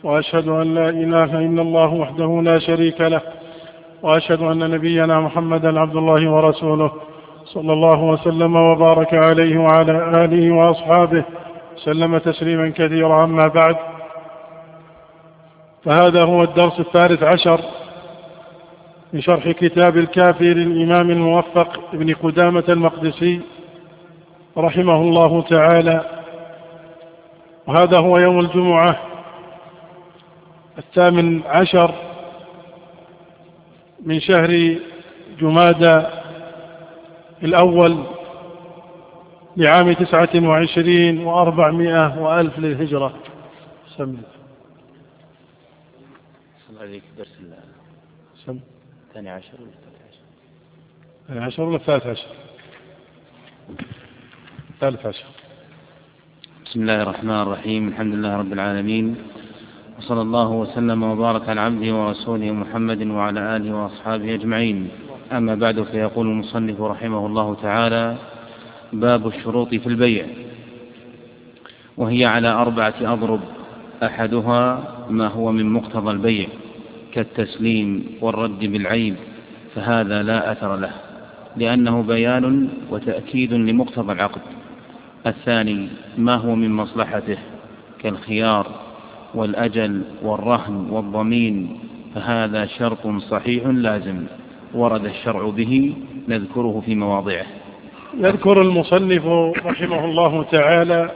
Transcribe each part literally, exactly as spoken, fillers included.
وأشهد أن لا إله إلا الله وحده لا شريك له، وأشهد أن نبينا محمدا عبد الله ورسوله صلى الله وسلم وبارك عليه وعلى آله وأصحابه سلم تسليما كثيرا. أما بعد، فهذا هو الدرس الثالث عشر من شرح كتاب الكافي للإمام الموفق ابن قدامة المقدسي رحمه الله تعالى. وهذا هو يوم الجمعة الثامن عشر من شهر جمادى الأول لعام تسعة وعشرين وأربعمائة وألف للهجرة. سم صلى عليك درس الله سم الثاني عشر ولا الثالث عشر؟ الثاني عشر ولا الثالث عشر؟ الثالث عشر. بسم الله الرحمن الرحيم. الحمد لله رب العالمين، وصلى الله وسلم وبارك على عبده ورسوله محمد وعلى آله وأصحابه أجمعين. أما بعد، فيقول المصنف رحمه الله تعالى: باب الشروط في البيع، وهي على أربعة أضرب. أحدها ما هو من مقتضى البيع كالتسليم والرد بالعيب، فهذا لا أثر له لأنه بيان وتأكيد لمقتضى العقد. الثاني ما هو من مصلحته كالخيار والأجل والرهن والضمين، فهذا شرط صحيح لازم ورد الشرع به، نذكره في مواضعه. يذكر المصنف رحمه الله تعالى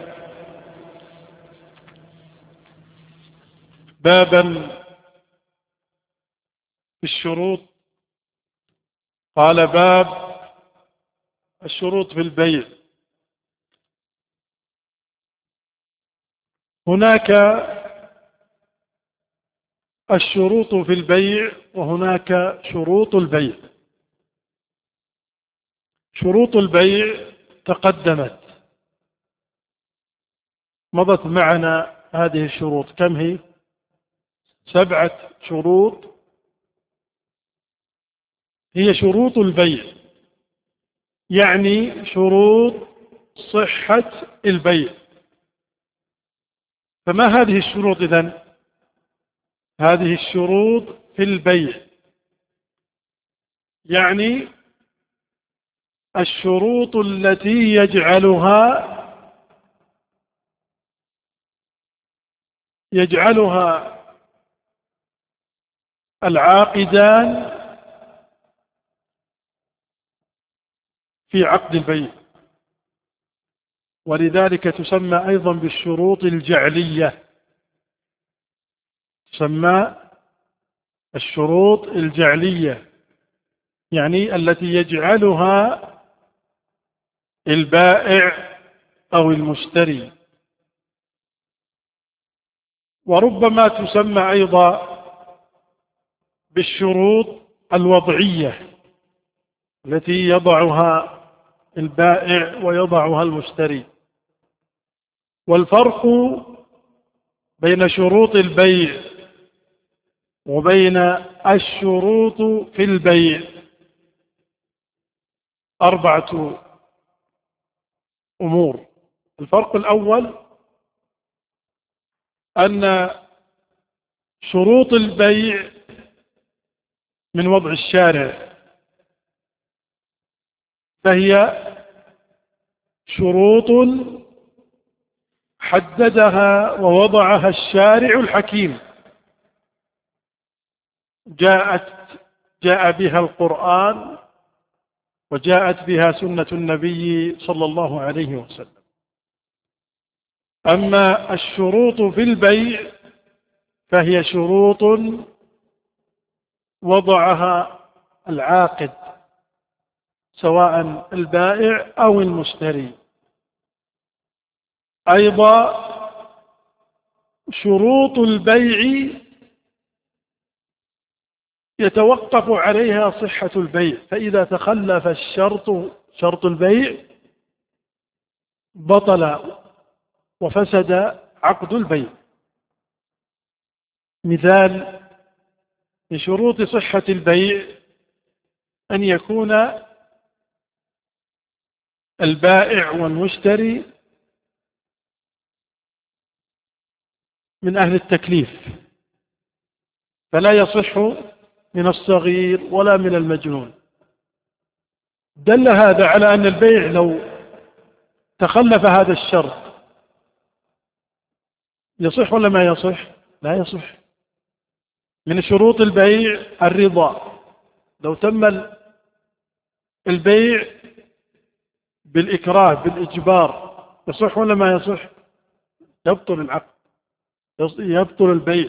بابا في الشروط. قال: باب الشروط في البيع. هناك الشروط في البيع وهناك شروط البيع. شروط البيع تقدمت، مضت معنا هذه الشروط. كم هي؟ سبعة شروط هي شروط البيع، يعني شروط صحة البيع. فما هذه الشروط إذن؟ هذه الشروط في البيع يعني الشروط التي يجعلها يجعلها العاقدان في عقد البيع، ولذلك تسمى أيضا بالشروط الجعلية. تسمى الشروط الجعلية يعني التي يجعلها البائع أو المشتري. وربما تسمى أيضا بالشروط الوضعية التي يضعها البائع ويضعها المشتري. والفرق بين شروط البيع وبين الشروط في البيع أربعة أمور. الفرق الأول أن شروط البيع من وضع الشارع، فهي شروط حددها ووضعها الشارع الحكيم، جاءت جاء بها القرآن وجاءت بها سنة النبي صلى الله عليه وسلم. أما الشروط في البيع فهي شروط وضعها العاقد سواء البائع أو المشتري. أيضا شروط البيع يتوقف عليها صحة البيع، فإذا تخلف الشرط شرط البيع بطل وفسد عقد البيع. مثال من شروط صحة البيع أن يكون البائع والمشتري من أهل التكليف، فلا يصح من الصغير ولا من المجنون. دل هذا على أن البيع لو تخلف هذا الشرط يصح ولا ما يصح؟ لا يصح. من شروط البيع الرضا. لو تم البيع بالإكراه بالإجبار يصح ولا ما يصح؟ يبطل العقد، يبطل البيع.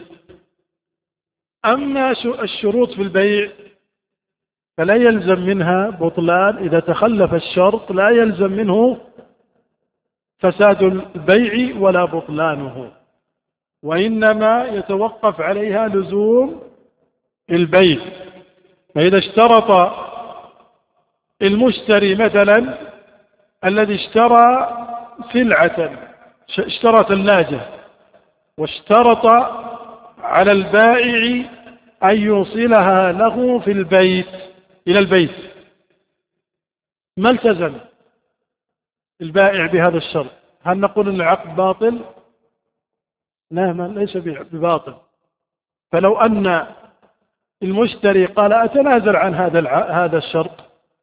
أما الشروط في البيع فلا يلزم منها بطلان. إذا تخلف الشرط لا يلزم منه فساد البيع ولا بطلانه، وإنما يتوقف عليها لزوم البيع. فإذا اشترط المشتري مثلا الذي اشترى سلعة، اشترى ثلاجة، واشترط على البائع أن يوصلها له في البيت إلى البيت، ما التزم البائع بهذا الشرط، هل نقول أن العقد باطل؟ لا، ما ليس بباطل. فلو أن المشتري قال أتنازل عن هذا هذا الشرط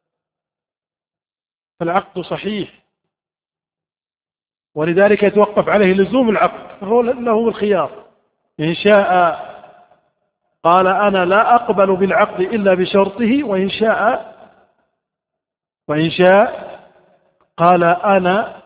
فالعقد صحيح، ولذلك يتوقف عليه لزوم العقد، فهو له الخيار. إن شاء قال أنا لا أقبل بالعقد إلا بشرطه، وإن شاء وإن شاء قال أنا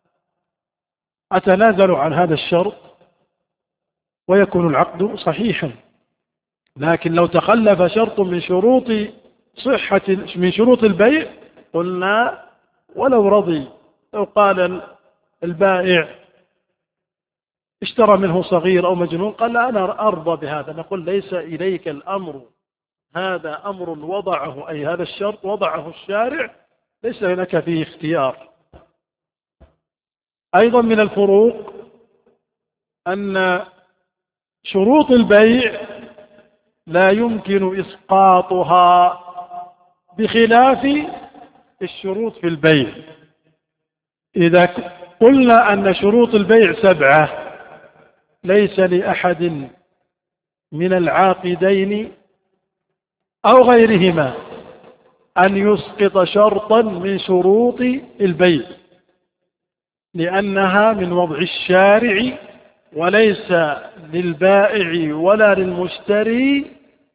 أتنازل عن هذا الشرط ويكون العقد صحيحا. لكن لو تخلف شرط من شروط صحة من شروط البيع قلنا ولو رضي، لو قال البائع اشترى منه صغير أو مجنون قال لا أنا أرضى بهذا، نقول ليس إليك الأمر، هذا أمر وضعه، أي هذا الشرط وضعه الشارع، ليس لك فيه اختيار. أيضا من الفروق أن شروط البيع لا يمكن إسقاطها بخلاف الشروط في البيع. إذا قلنا أن شروط البيع سبعة ليس لأحد من العاقدين أو غيرهما أن يسقط شرطا من شروط البيع، لأنها من وضع الشارع، وليس للبائع ولا للمشتري،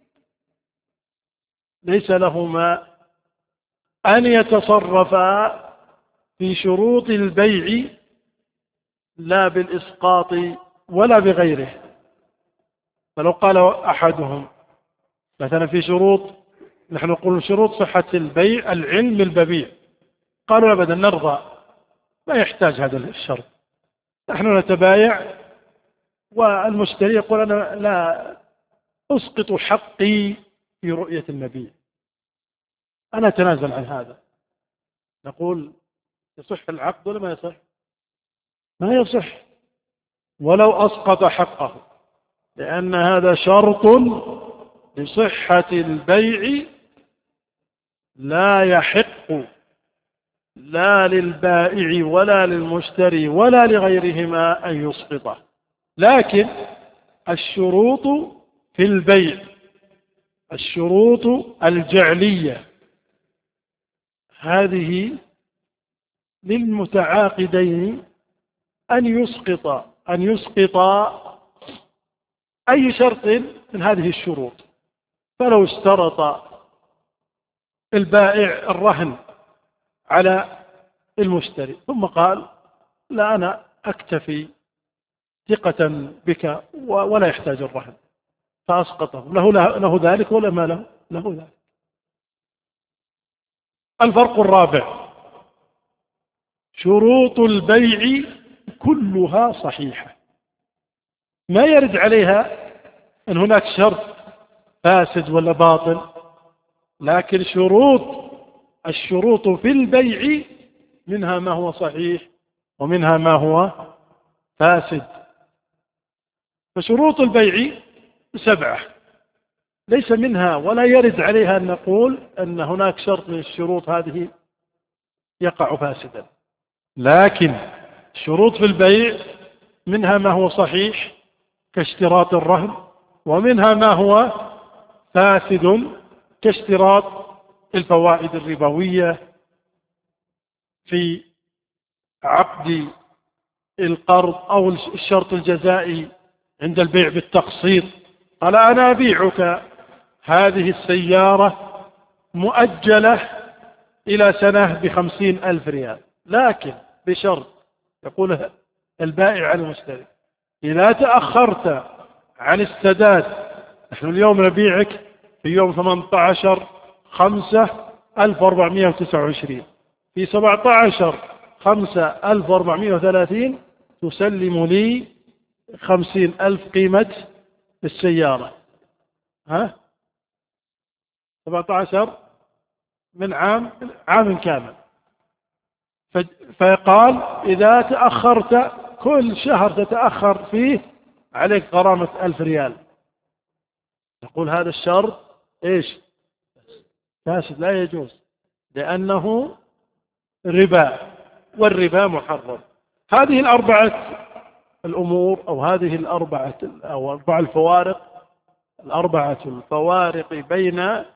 ليس لهما أن يتصرفا في شروط البيع لا بالإسقاط ولا بغيره. فلو قال أحدهم مثلا في شروط، نحن نقول شروط صحة البيع العلم بالبيع، قالوا أبدا نرضى، ما يحتاج هذا الشرط، نحن نتبايع والمشتري يقول أنا لا أسقط حقي في رؤية المبيع، أنا أتنازل عن هذا. نقول يصح العقد ولا ما يصح؟ ما يصح ولو أسقط حقه، لأن هذا شرط لصحة البيع لا يحق لا للبائع ولا للمشتري ولا لغيرهما أن يسقطه. لكن الشروط في البيع، الشروط الجعلية، هذه للمتعاقدين أن يسقط أن يسقط أي شرط من هذه الشروط. فلو اشترط البائع الرهن على المشتري ثم قال لا أنا أكتفي ثقة بك ولا يحتاج الرهن، فأسقطه، له, له ذلك ولا ما له؟ له ذلك. الفرق الرابع: شروط البيع كلها صحيحة، ما يرد عليها أن هناك شرط فاسد ولا باطل، لكن شروط الشروط في البيع منها ما هو صحيح ومنها ما هو فاسد. فشروط البيع سبعة ليس منها ولا يرد عليها أن نقول أن هناك شرط من الشروط هذه يقع فاسدا، لكن شروط في البيع منها ما هو صحيح كاشتراط الرهن ومنها ما هو فاسد كاشتراط الفوائد الربوية في عقد القرض أو الشرط الجزائي عند البيع بالتقسيط. قال أنا أبيعك هذه السيارة مؤجلة إلى سنة بخمسين ألف ريال، لكن بشرط، يقول البائع على المشتري: إذا تأخرت عن السداد، نحن اليوم نبيعك في يوم ثمانية عشر خمسة ألف وأربعمائة وتسعة وعشرين، في سبعة عشر خمسة ألف وأربعمائة وثلاثين تسلم لي خمسين ألف قيمة السيارة. ها سبعة عشر من عام عام كامل. فقال إذا تأخرت كل شهر تتأخر فيه عليك غرامة ألف ريال. يقول هذا الشرط إيش؟ فاسد، لا يجوز، لأنه ربا، والربا محرم. هذه الأربعة الأمور أو هذه الأربعة أو أربع الفوارق الأربعة الفوارق بين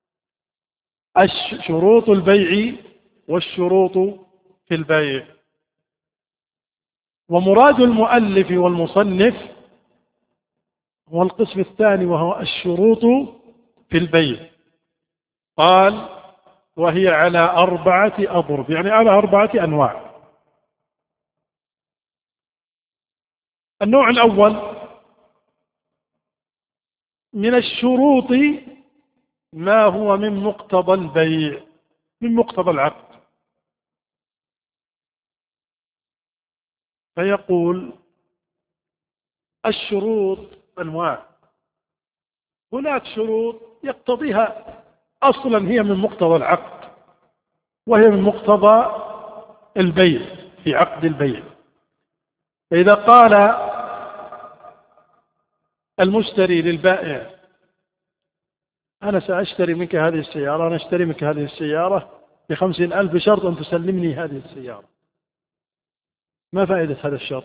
شروط البيع والشروط في البيع. ومراد المؤلف والمصنف هو القسم الثاني، وهو الشروط في البيع. قال وهي على أربعة أضرب، يعني على أربعة أنواع. النوع الأول من الشروط ما هو من مقتضى البيع، من مقتضى العقد. فيقول الشروط أنواع. هناك شروط يقتضيها أصلا هي من مقتضى العقد، وهي من مقتضى البيع في عقد البيع. إذا قال المشتري للبائع: أنا سأشتري منك هذه السيارة، أنا أشتري منك هذه السيارة بخمسين ألف بشرط أن تسلمني هذه السيارة، ما فائدة هذا الشرط؟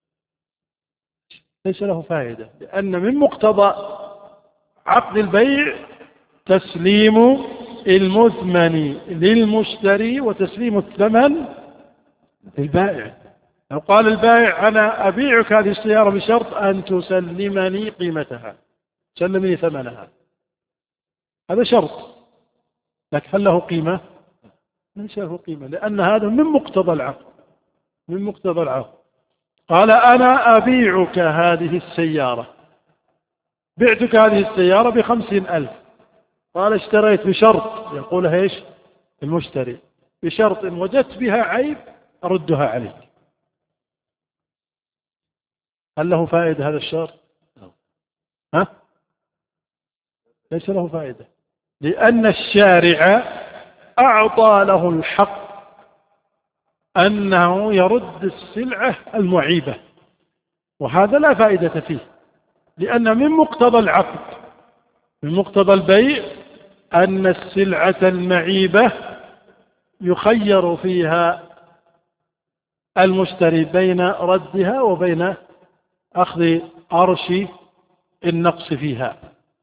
ليس له فائدة، لأن من مقتضى عقد البيع تسليم المثمن للمشتري وتسليم الثمن للبائع. لو قال البائع: أنا أبيعك هذه السيارة بشرط أن تسلمني قيمتها، سلمني ثمنها، هذا شرط، لكن هل له قيمة؟ ليس له قيمة، لأن هذا من مقتضى العقد، من مقتضى العقد. قال: أنا أبيعك هذه السيارة، بعتك هذه السيارة بخمسين ألف. قال: اشتريت بشرط، يقول ايش المشتري: بشرط إن وجدت بها عيب أردها عليك. هل له فائدة هذا الشرط؟ ها؟ ليس له فائدة، لأن الشارع أعطى له الحق أنه يرد السلعة المعيبة، وهذا لا فائدة فيه، لأن من مقتضى العقد، من مقتضى البيع، أن السلعة المعيبة يخير فيها المشتري بين ردها وبين أخذ أرش النقص فيها.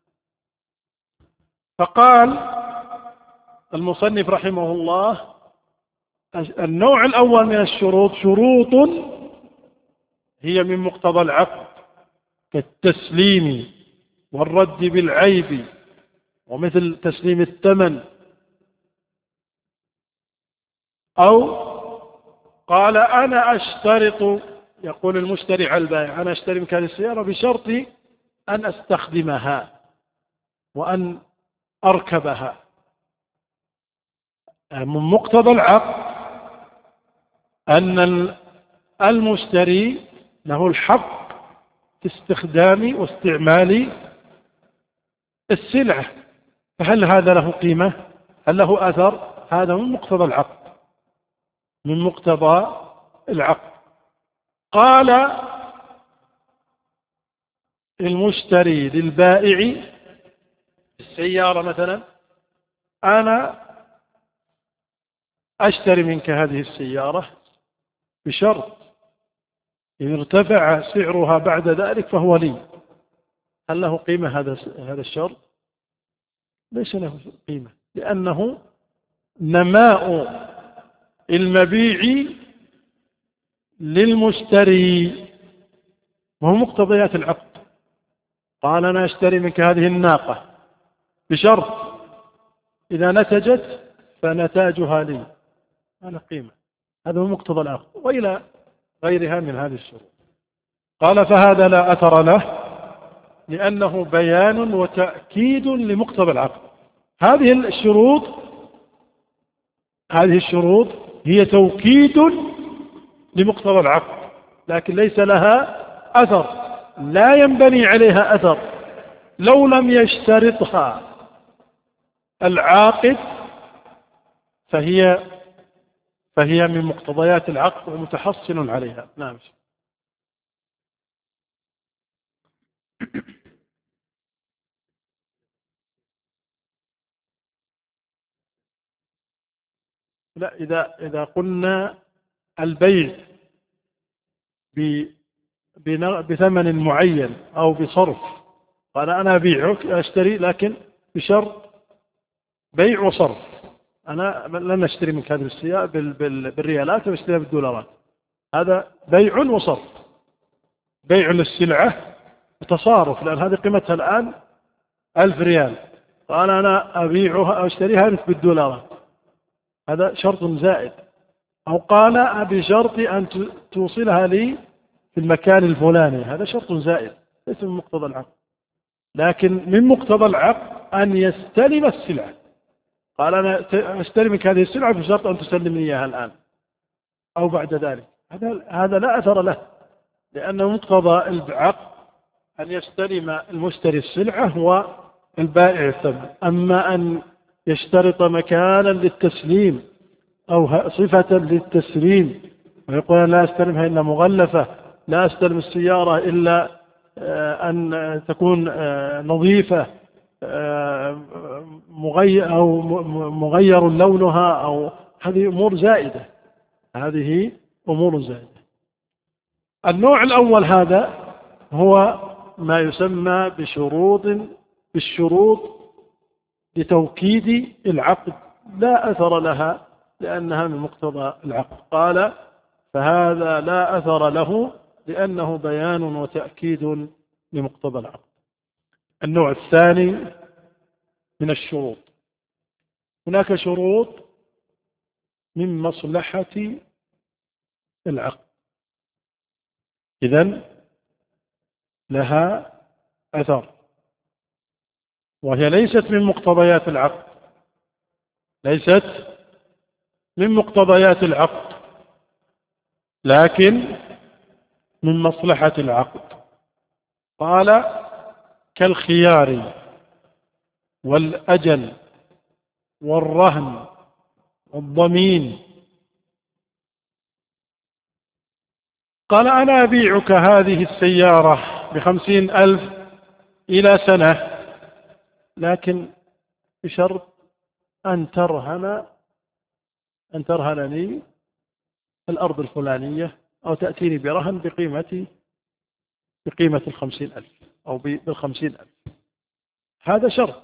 فقال المصنف رحمه الله: النوع الأول من الشروط شروط هي من مقتضى العقد، كالتسليم والرد بالعيب، ومثل تسليم الثمن. أو قال: أنا أشترط، يقول المشتري على البائع: أنا أشتري منك هذه السيارة بشرط أن أستخدمها وأن أركبها. من مقتضى العقد أن المشتري له الحق في استخدام واستعمال السلعة، فهل هذا له قيمة؟ هل له أثر؟ هذا من مقتضى العقد، من مقتضى العقد. قال المشتري للبائع السيارة مثلا: أنا أشتري منك هذه السيارة بشرط إن ارتفع سعرها بعد ذلك فهو لي، هل له قيمة هذا هذا الشرط؟ ليس له قيمة، لأنه نماء المبيع للمشتري، وهو مقتضيات العقد. قال أنا أشتري منك هذه الناقة بشرط إذا نتجت فنتاجها لي، هذا قيمة، هذا هو مقتضى العقد، وإلى غيرها من هذه الشروط. قال فهذا لا أثر له لأنه بيان وتأكيد لمقتضى العقد. هذه الشروط هذه الشروط هي توكيد لمقتضى العقد، لكن ليس لها أثر، لا ينبني عليها أثر لو لم يشترطها العاقد، فهي فهي من مقتضيات العقد ومتحصل عليها. نعم. لا، إذا إذا قلنا البيع بثمن معين أو بصرف، قال أنا أبيعك أشتري لكن بشرط بيع وصرف، أنا لن أشتري منك هذه السيارة بالريالات وأشتريها بالدولارات، هذا بيع وصرف. بيع للسلعة وتصارف، لأن هذه قيمتها الآن ألف ريال، قال أنا أبيعها أو أشتريها منك بالدولارات، هذا شرط زائد. أو قال بشرط أن توصلها لي في المكان الفلاني، هذا شرط زائد ليس من مقتضى العقد. لكن من مقتضى العقد أن يستلم السلعة، قال أنا أستلم منك هذه السلعة بشرط أن تسلمني إياها الآن أو بعد ذلك، هذا هذا لا أثر له، لأنه مقتضى العقد أن يستلم المشتري السلعة والبائع الثمن. أما أن يشترط مكانا للتسليم أو صفة للتسليم ويقول لا أستلمها إلا مغلفة، لا أستلم السيارة إلا أن تكون نظيفة مغير أو مغير لونها، أو هذه أمور زائدة، هذه أمور زائدة. النوع الأول هذا هو ما يسمى بشروط بالشروط لتوكيد العقد، لا أثر لها لأنها من مقتضى العقد. قال فهذا لا أثر له لأنه بيان وتأكيد لمقتضى العقد. النوع الثاني من الشروط، هناك شروط من مصلحة العقد، إذن لها أثر، وهي ليست من مقتضيات العقد، ليست من مقتضيات العقد، لكن من مصلحة العقد. قال كالخيار والأجل والرهن والضمين. قال أنا أبيعك هذه السيارة بخمسين ألف إلى سنة، لكن بشرط أن ترهن أن ترهن لي الأرض الفلانية، أو تأتيني برهن بقيمة بقيمة الخمسين ألف أو بالخمسين ألف. هذا شرط،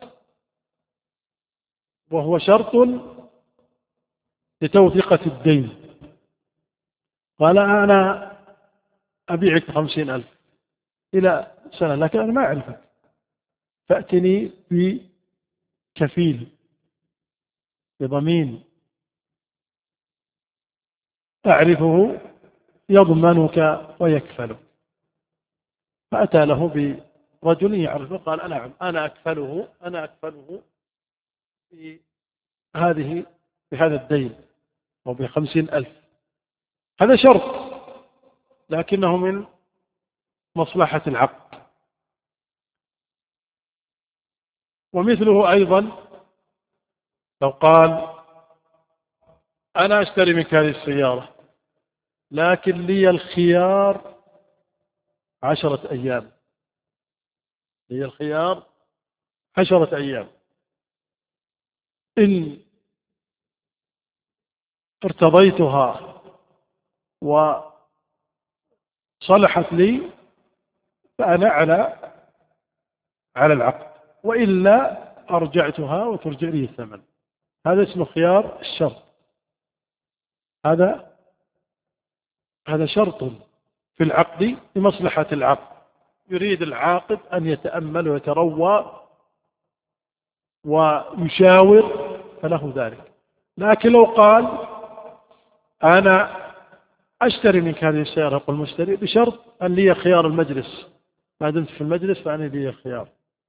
وهو شرط لتوثيقة الدين. قال أنا أبيعك خمسين ألف إلى سنة، لكن أنا ما أعرفك، فأتني بكفيل بضمين أعرفه يضمنك ويكفلك. فأتى له برجل يعرفه، قال نعم أنا أكفله أنا أكفله في هذه بهذا الدين وبخمسين ألف. هذا شرط لكنه من مصلحة العقد. ومثله أيضا لو قال أنا أشتري منك هذه السيارة لكن لي الخيار عشرة أيام، لي الخيار عشرة أيام، إن ارتضيتها وصلحت لي فأنا على على العقد، وإلا أرجعتها وترجع لي الثمن. هذا اسمه خيار الشرط. هذا هذا شرط في العقد لمصلحة العقد، يريد العاقد أن يتأمل ويتروى ويشاور فله ذلك. لكن لو قال أنا أشتري منك هذه السيارة، يقول المشتري بشرط أن لي خيار المجلس، ما دمت في المجلس فأنا لي خيار.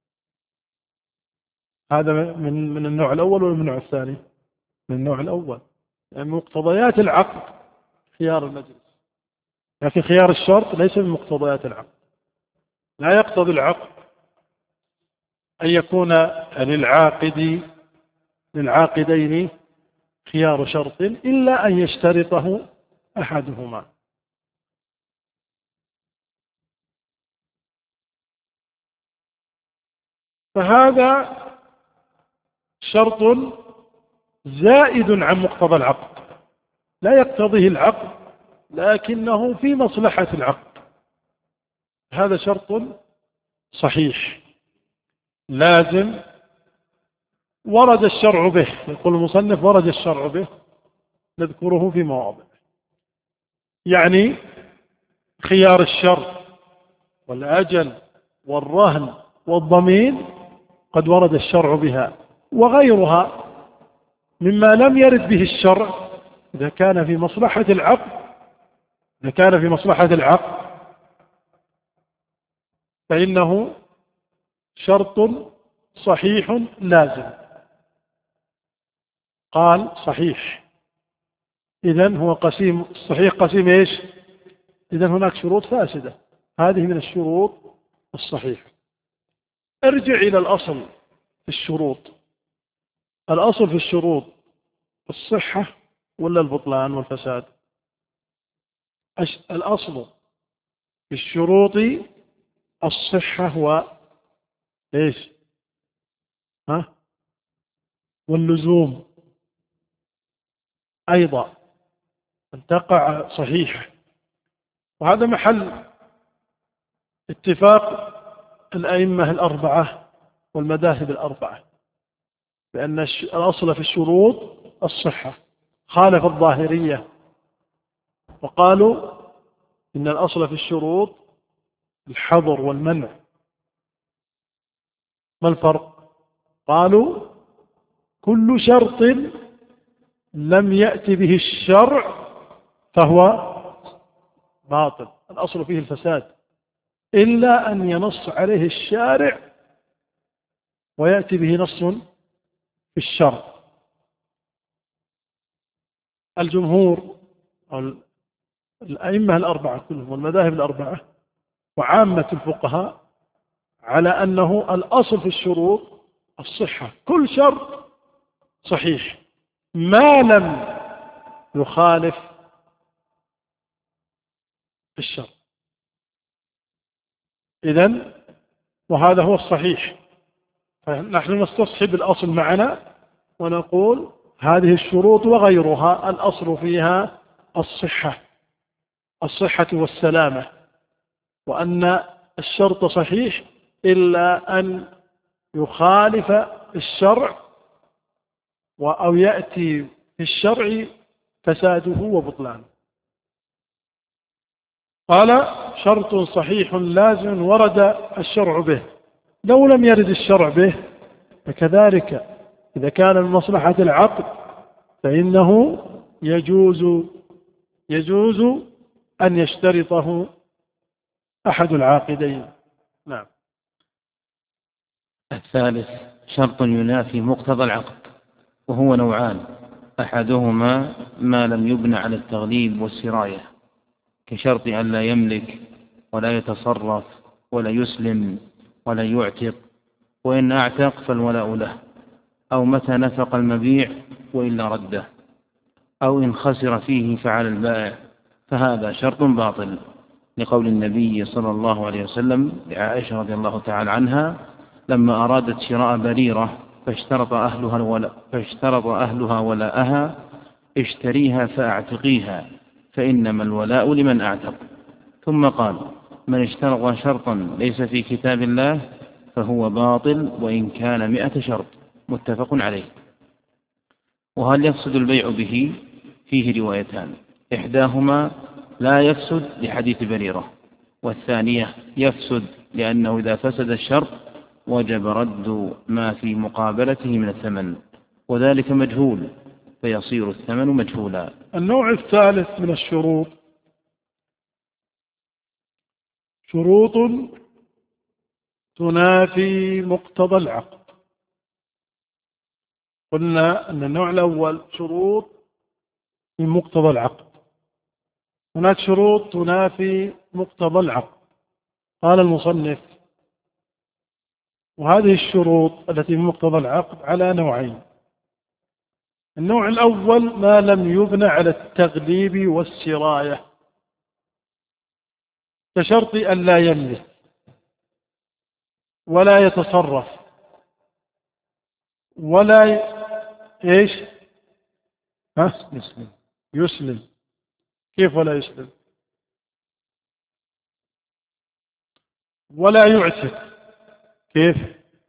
هذا من من النوع الأول ولا من النوع الثاني؟ من النوع الأول، يعني مقتضيات العقد خيار المجلس، لكن خيار الشرط ليس من مقتضيات العقد. لا يقتضي العقد أن يكون للعاقد للعاقدين خيار شرط إلا أن يشترطه أحدهما. فهذا شرط زائد عن مقتضى العقد، لا يقتضيه العقد لكنه في مصلحة العقد. هذا شرط صحيح لازم ورد الشرع به، يقول المصنف ورد الشرع به، نذكره في مواضع. يعني خيار الشرط والأجل والرهن والضمين قد ورد الشرع بها، وغيرها مما لم يرد به الشرع إذا كان في مصلحة العقد إذا كان في مصلحة العقد فإنه شرط صحيح لازم. قال صحيح، إذن هو قسيم الصحيح قسيم إيش؟ إذن هناك شروط فاسدة، هذه من الشروط الصحيحة. ارجع إلى الأصل في الشروط. الأصل في الشروط الصحة ولا البطلان والفساد؟ الأصل في الشروط الصحة و إيش؟ ها؟ واللزوم أيضا أن تقع صحيحة. وهذا محل اتفاق الأئمة الأربعة والمذاهب الأربعة، بأن الأصل في الشروط الصحة. خالف الظاهرية وقالوا إن الأصل في الشروط الحظر والمنع. ما الفرق؟ قالوا كل شرط لم يأتي به الشرع فهو باطل، الأصل فيه الفساد، إلا أن ينص عليه الشارع ويأتي به نص في الشرع. الجمهور أو الأئمة الأربعة كلهم والمذاهب الأربعة وعامة الفقهاء على أنه الأصل في الشروط الصحة، كل شرط صحيح ما لم يخالف الشرع. إذن وهذا هو الصحيح، فنحن نستصحب الأصل معنا ونقول هذه الشروط وغيرها الأصل فيها الصحة الصحة والسلامة، وأن الشرط صحيح إلا أن يخالف الشرع أو يأتي في الشرع فساده وبطلانه. قال شرط صحيح لازم ورد الشرع به. لو لم يرد الشرع به فكذلك إذا كان من مصلحة العقد فإنه يجوز يجوز أن يشترطه أحد العاقدين. نعم. الثالث شرط ينافي مقتضى العقد، وهو نوعان: أحدهما ما لم يبنى على التغليب والسراية، كشرط أن لا يملك ولا يتصرف ولا يسلم ولا يعتق، وإن أعتق فالولاء له، أو متى نفق المبيع وإلا رده، أو إن خسر فيه فعلى البائع، فهذا شرط باطل، لقول النبي صلى الله عليه وسلم لعائشة رضي الله تعالى عنها لما أرادت شراء بريرة فاشترط أهلها الولاء فاشترط أهلها ولاءها: اشتريها فأعتقيها فإنما الولاء لمن أعتق. ثم قال: من اشترط شرطا ليس في كتاب الله فهو باطل وإن كان مئة شرط، متفق عليه. وهل يفسد البيع به؟ فيه روايتان، إحداهما لا يفسد لحديث بريرة، والثانية يفسد لأنه إذا فسد الشرط وجب رد ما في مقابلته من الثمن، وذلك مجهول فيصير الثمن مجهولا. النوع الثالث من الشروط شروط تنافي مقتضى العقد. قلنا أن النوع الأول شروط من مقتضى العقد، هناك شروط تنافي مقتضى العقد. قال المصنف: وهذه الشروط التي من مقتضى العقد على نوعين. النوع الأول ما لم يبنى على التغليب والسراية، كشرط أن لا يملك ولا يتصرف ولا ي... إيش ها؟ يسلم. يسلم. كيف ولا يسلم؟ ولا يعتق. كيف؟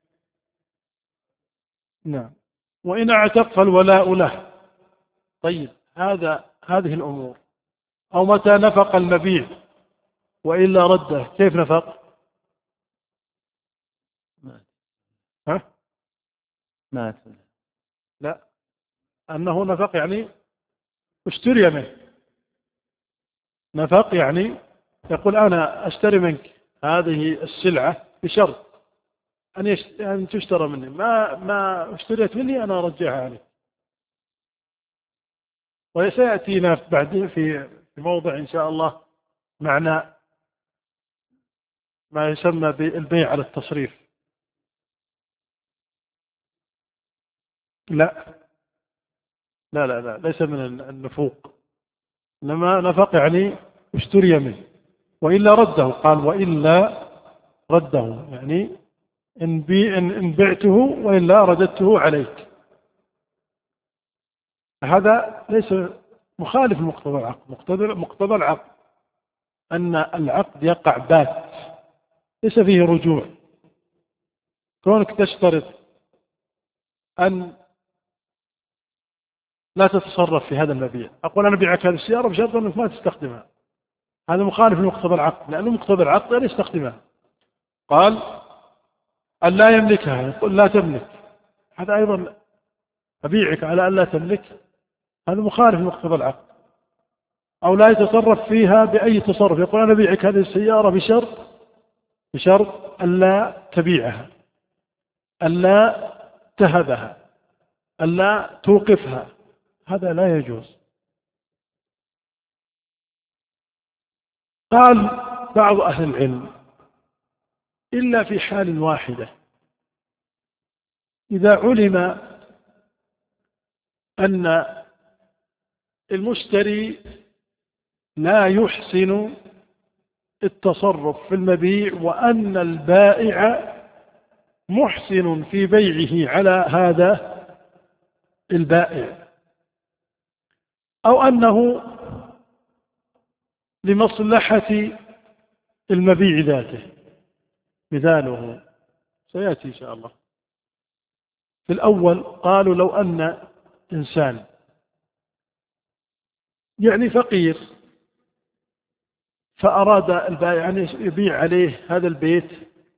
نعم. وإن اعتق فالولاء له. طيب، هذا هذه الأمور. أو متى نفق المبيع وإلا رده، كيف نفق؟ مات. ها؟ مات. لا، أنه نفق يعني اشتري منه. نفق يعني يقول: أنا أشتري منك هذه السلعة بشرط أن أن تشترى مني، ما ما اشتريت مني أنا أرجعها عليك. وسيأتينا بعدين في موضع إن شاء الله معنى ما يسمى بالبيع على التصريف. لا لا لا, لا ليس من النفوق، إنما نفق يعني اشتري منه وإلا رده. قال: وإلا رده، يعني إن, بي إن بعته وإلا رددته عليك. هذا ليس مخالف لمقتضى العقد. مقتضى العقد أن العقد يقع بات، ليس فيه رجوع. كونك تشترط أن لا تتصرف في هذا المبيع، أقول أنا بيعك هذه السيارة بشرط أنك ما تستخدمها، هذا مخالف لمقتضى العقد، لأنه مقتضى العقد أن يستخدمها. قال: أن لا يملكها، يقول لا تملك، هذا أيضا أبيعك على أن لا تملك، هذا مخالف لمقتضى العقد. أو لا يتصرف فيها بأي تصرف، يقول أنا أبيعك هذه السيارة بشرط بشرط أن لا تبيعها، أن لا تهبها، أن لا توقفها، هذا لا يجوز. قال بعض أهل العلم: إلا في حال واحدة، إذا علم أن المشتري لا يحسن التصرف في المبيع وأن البائع محسن في بيعه على هذا البائع، أو أنه لمصلحة المبيع ذاته. مثاله سيأتي إن شاء الله. في الأول قالوا: لو أن إنسان يعني فقير فأراد البائع أن يبيع عليه هذا البيت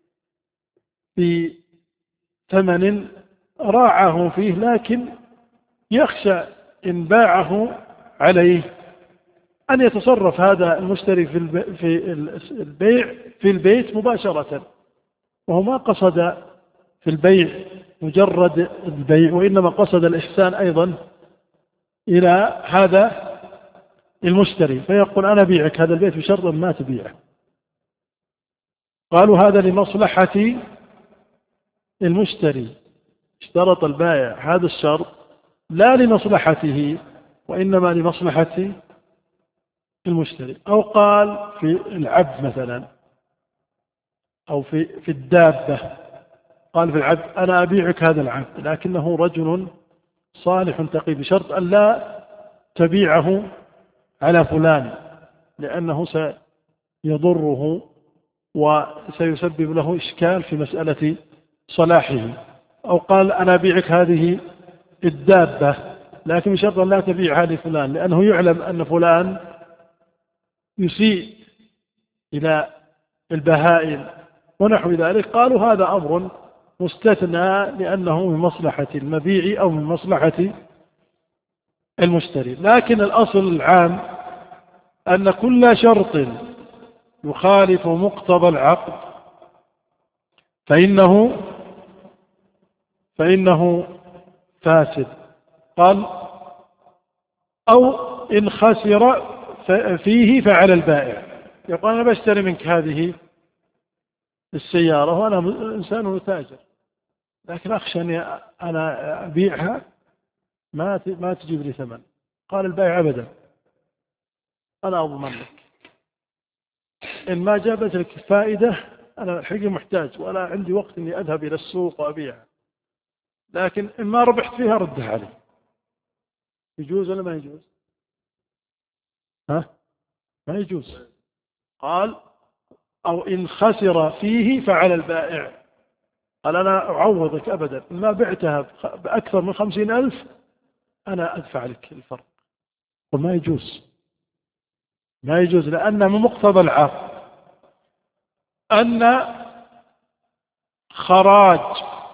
بثمن راعه فيه، لكن يخشى إن باعه عليه أن يتصرف هذا المشتري في البيع في البيت مباشرة، وهو ما قصد في البيع مجرد البيع، وإنما قصد الإحسان أيضا إلى هذا المشتري، فيقول: أنا بيعك هذا البيت بشرط ما تبيعه. قالوا: هذا لمصلحة المشتري، اشترط البائع هذا الشرط لا لمصلحته وإنما لمصلحة المشتري. أو قال في العبد مثلا، أو في في الدابة، قال في العبد: أنا أبيعك هذا العبد لكنه رجل صالح تقي، بشرط أن لا تبيعه على فلان لأنه سيضره وسيسبب له إشكال في مسألة صلاحه. أو قال أنا أبيعك هذه الدابة لكن بشرط أن لا تبيعها لفلان، لأنه يعلم أن فلان يسيء إلى البهائم ونحو ذلك. قالوا هذا أمر مستثنى لأنه من مصلحة المبيع أو من مصلحة المشتري. لكن الأصل العام أن كل شرط يخالف مقتضى العقد فإنه فإنه فاسد. قال أو إن خسر فيه فعلى البائع. يقول أنا بشتري منك هذه السيارة وأنا إنسان تاجر، لكن أخشى أني أنا أبيعها ما ما تجيب لي ثمن. قال البائع أبدا أنا أضمن لك، إن ما جابت لك فائدة أنا الحقيقة محتاج ولا عندي وقت أني أذهب إلى السوق وأبيعها، لكن إن ما ربحت فيها ردها علي. يجوز ولا ما يجوز؟ ها؟ ما يجوز. قال أو إن خسر فيه فعلى البائع. قال أنا أعوضك أبدا، إن ما بعتها بأكثر من خمسين ألف أنا أدفع لك الفرق. وما يجوز، ما يجوز، لأن من مقتضى العقد أن خراج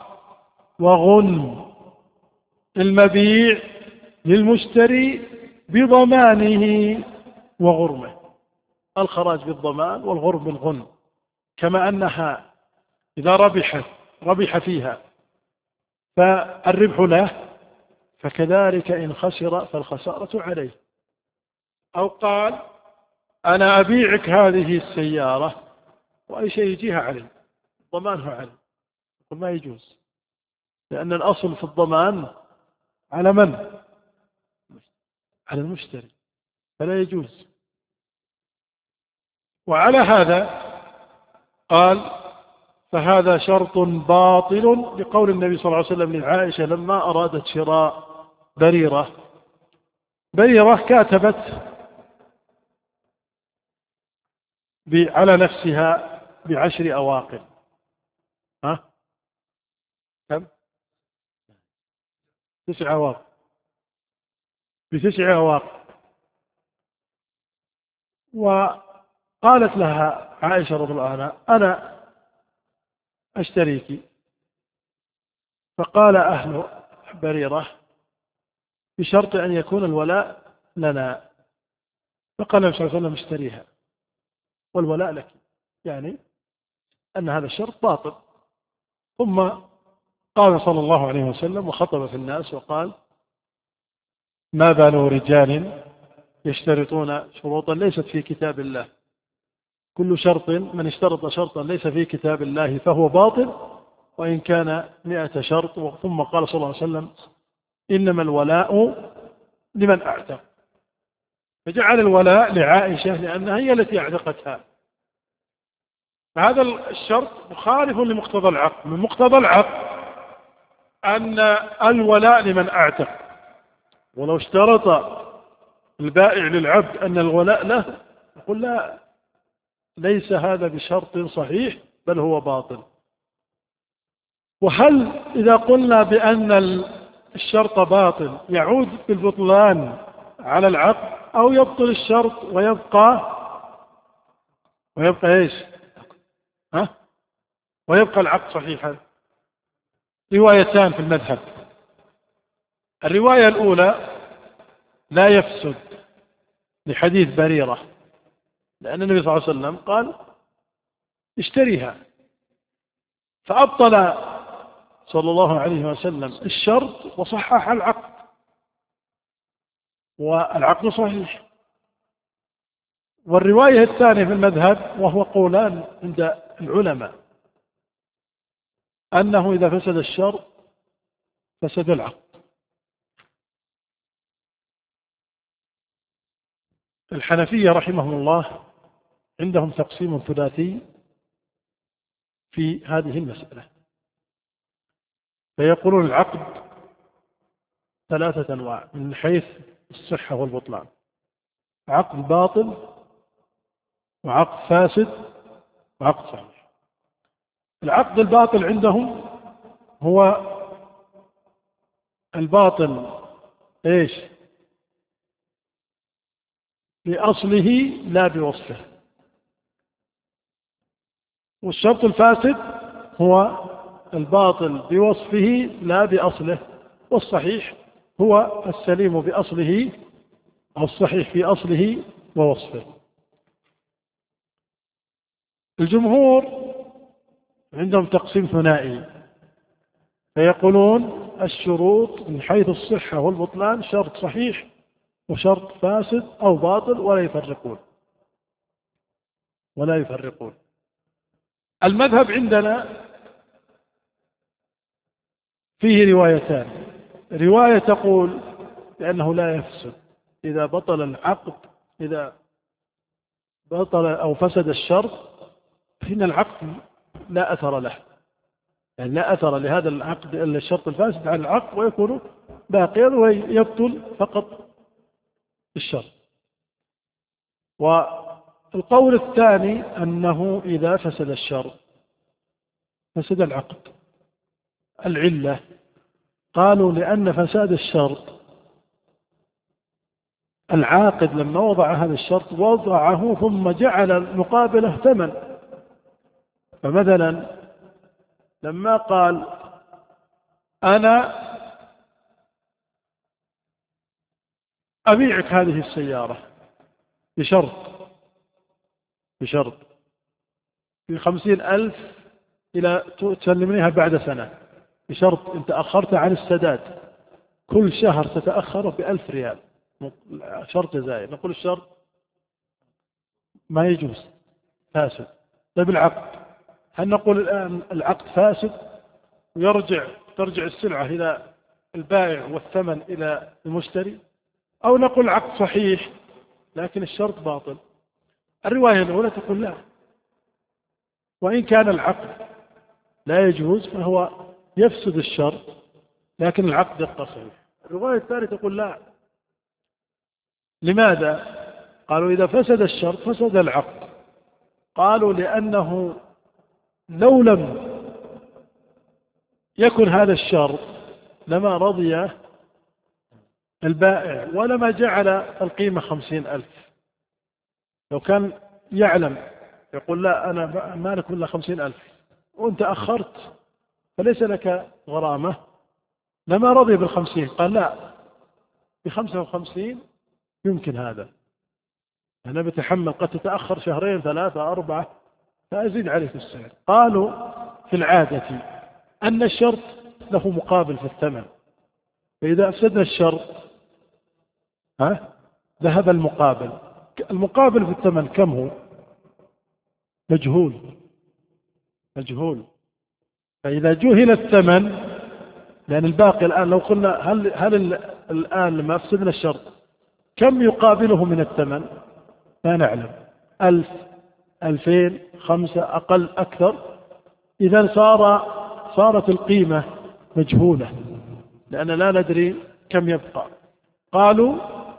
وغنم المبيع للمشتري بضمانه وغرمه. الخراج بالضمان والغرم بالغنم، كما أنها إذا ربحت ربح فيها فالربح له، فكذلك إن خسر فالخسارة عليه. أو قال أنا أبيعك هذه السيارة وأي شيء يجيها علي، ضمانه علي. وما يجوز، لأن الأصل في الضمان على من؟ على المشتري، فلا يجوز. وعلى هذا قال فهذا شرط باطل لقول النبي صلى الله عليه وسلم لعائشة لما أرادت شراء بريرة. بريرة كاتبت على نفسها بعشر أواقل. ها؟ كم؟ تسع أواقل، بتسع أواقل. وقالت لها عائشة رضي الله عنها أنا أشتريك. فقال أهل بريرة بشرط أن يكون الولاء لنا. فقال النبي صلى الله عليه وسلم اشتريها والولاء لك، يعني أن هذا الشرط باطل. ثم قال صلى الله عليه وسلم وخطب في الناس وقال ما بال رجال يشترطون شروطا ليست في كتاب الله، كل شرط من اشترط شرطا ليس في كتاب الله فهو باطل وإن كان مئة شرط. ثم قال صلى الله عليه وسلم إنما الولاء لمن أعتق، فجعل الولاء لعائشة لأنها هي التي أعتقتها. فهذا الشرط مخالف لمقتضى العقد. من مقتضى العقد أن الولاء لمن أعتق، ولو اشترط البائع للعبد أن الولاء له يقول لا، ليس هذا بشرط صحيح بل هو باطل. وهل إذا قلنا بأن الشرط باطل يعود بالبطلان على العقد أو يبطل الشرط ويبقى ويبقى إيش؟ ها؟ ويبقى العقد صحيحا؟ روايتان في المذهب. الرواية الأولى لا يفسد لحديث بريرة، لأن النبي صلى الله عليه وسلم قال اشتريها، فأبطل صلى الله عليه وسلم الشرط وصحح العقد، والعقد صحيح. والرواية الثانية في المذهب وهو قولان عند العلماء أنه إذا فسد الشرط فسد العقد. الحنفية رحمهم الله عندهم تقسيم ثلاثي في هذه المسألة، فيقولون العقد ثلاثة أنواع من حيث الصحة والبطلان: عقد باطل، وعقد فاسد، عقد صحيح. العقد الباطل عندهم هو الباطل إيش؟ بأصله لا بوصفه. والشرط الفاسد هو الباطل بوصفه لا بأصله، والصحيح هو السليم بأصله أو الصحيح في أصله ووصفه. الجمهور عندهم تقسيم ثنائي، فيقولون الشروط من حيث الصحة والبطلان شرط صحيح وشرط فاسد أو باطل، ولا يفرقون ولا يفرقون. المذهب عندنا فيه روايتان، رواية تقول بأنه لا يفسد إذا بطل العقد، إذا بطل أو فسد الشرط فإن العقد لا أثر له، يعني لا أثر لهذا العقد إلا الشرط الفاسد على العقد، ويكون باقيا ويبطل فقط الشرط. والقول الثاني أنه إذا فسد الشرط فسد العقد. العلة قالوا لأن فساد الشرط العاقد لما وضع هذا الشرط وضعه ثم جعل مقابله ثمن. فمثلا لما قال أنا أبيعك هذه السيارة بشرط بشرط بخمسين ألف إلى تسلمنيها بعد سنة، بشرط إن تأخرت عن السداد كل شهر تتأخر بألف ريال، شرط جزائي. نقول الشرط ما يجوز، فاسد. طيب العقد، هل نقول الآن العقد فاسد ويرجع ترجع السلعة إلى البائع والثمن إلى المشتري، أو نقول العقد صحيح لكن الشرط باطل؟ الرواية الأولى تقول لا، وإن كان العقد لا يجوز فهو يفسد الشرط لكن العقد يبقى صحيح. الرواية الثانية تقول لا. لماذا؟ قالوا إذا فسد الشرط فسد العقد. قالوا لأنه لو لم يكن هذا الشرط لما رضي البائع ولما جعل القيمة خمسين ألف. لو كان يعلم يقول لا أنا مالك إلا خمسين ألف وأنت أخرت فليس لك غرامة، لما رضي بالخمسين. قال لا، بخمسة وخمسين يمكن هذا، أنا بتحمل قد تتأخر شهرين ثلاثة أربعة فأزيد عليك السعر. قالوا في العادة أن الشرط له مقابل في الثمن، فإذا أفسدنا الشرط ها ذهب المقابل. المقابل في الثمن كم هو؟ مجهول مجهول. فإذا جهل الثمن، لأن الباقي الآن لو قلنا هل هل الآن لما أفسدنا الشرط كم يقابله من الثمن؟ لا نعلم، ألف ألفين خمسة أقل أكثر. إذا صار صارت القيمة مجهولة لأن لا ندري كم يبقى. قالوا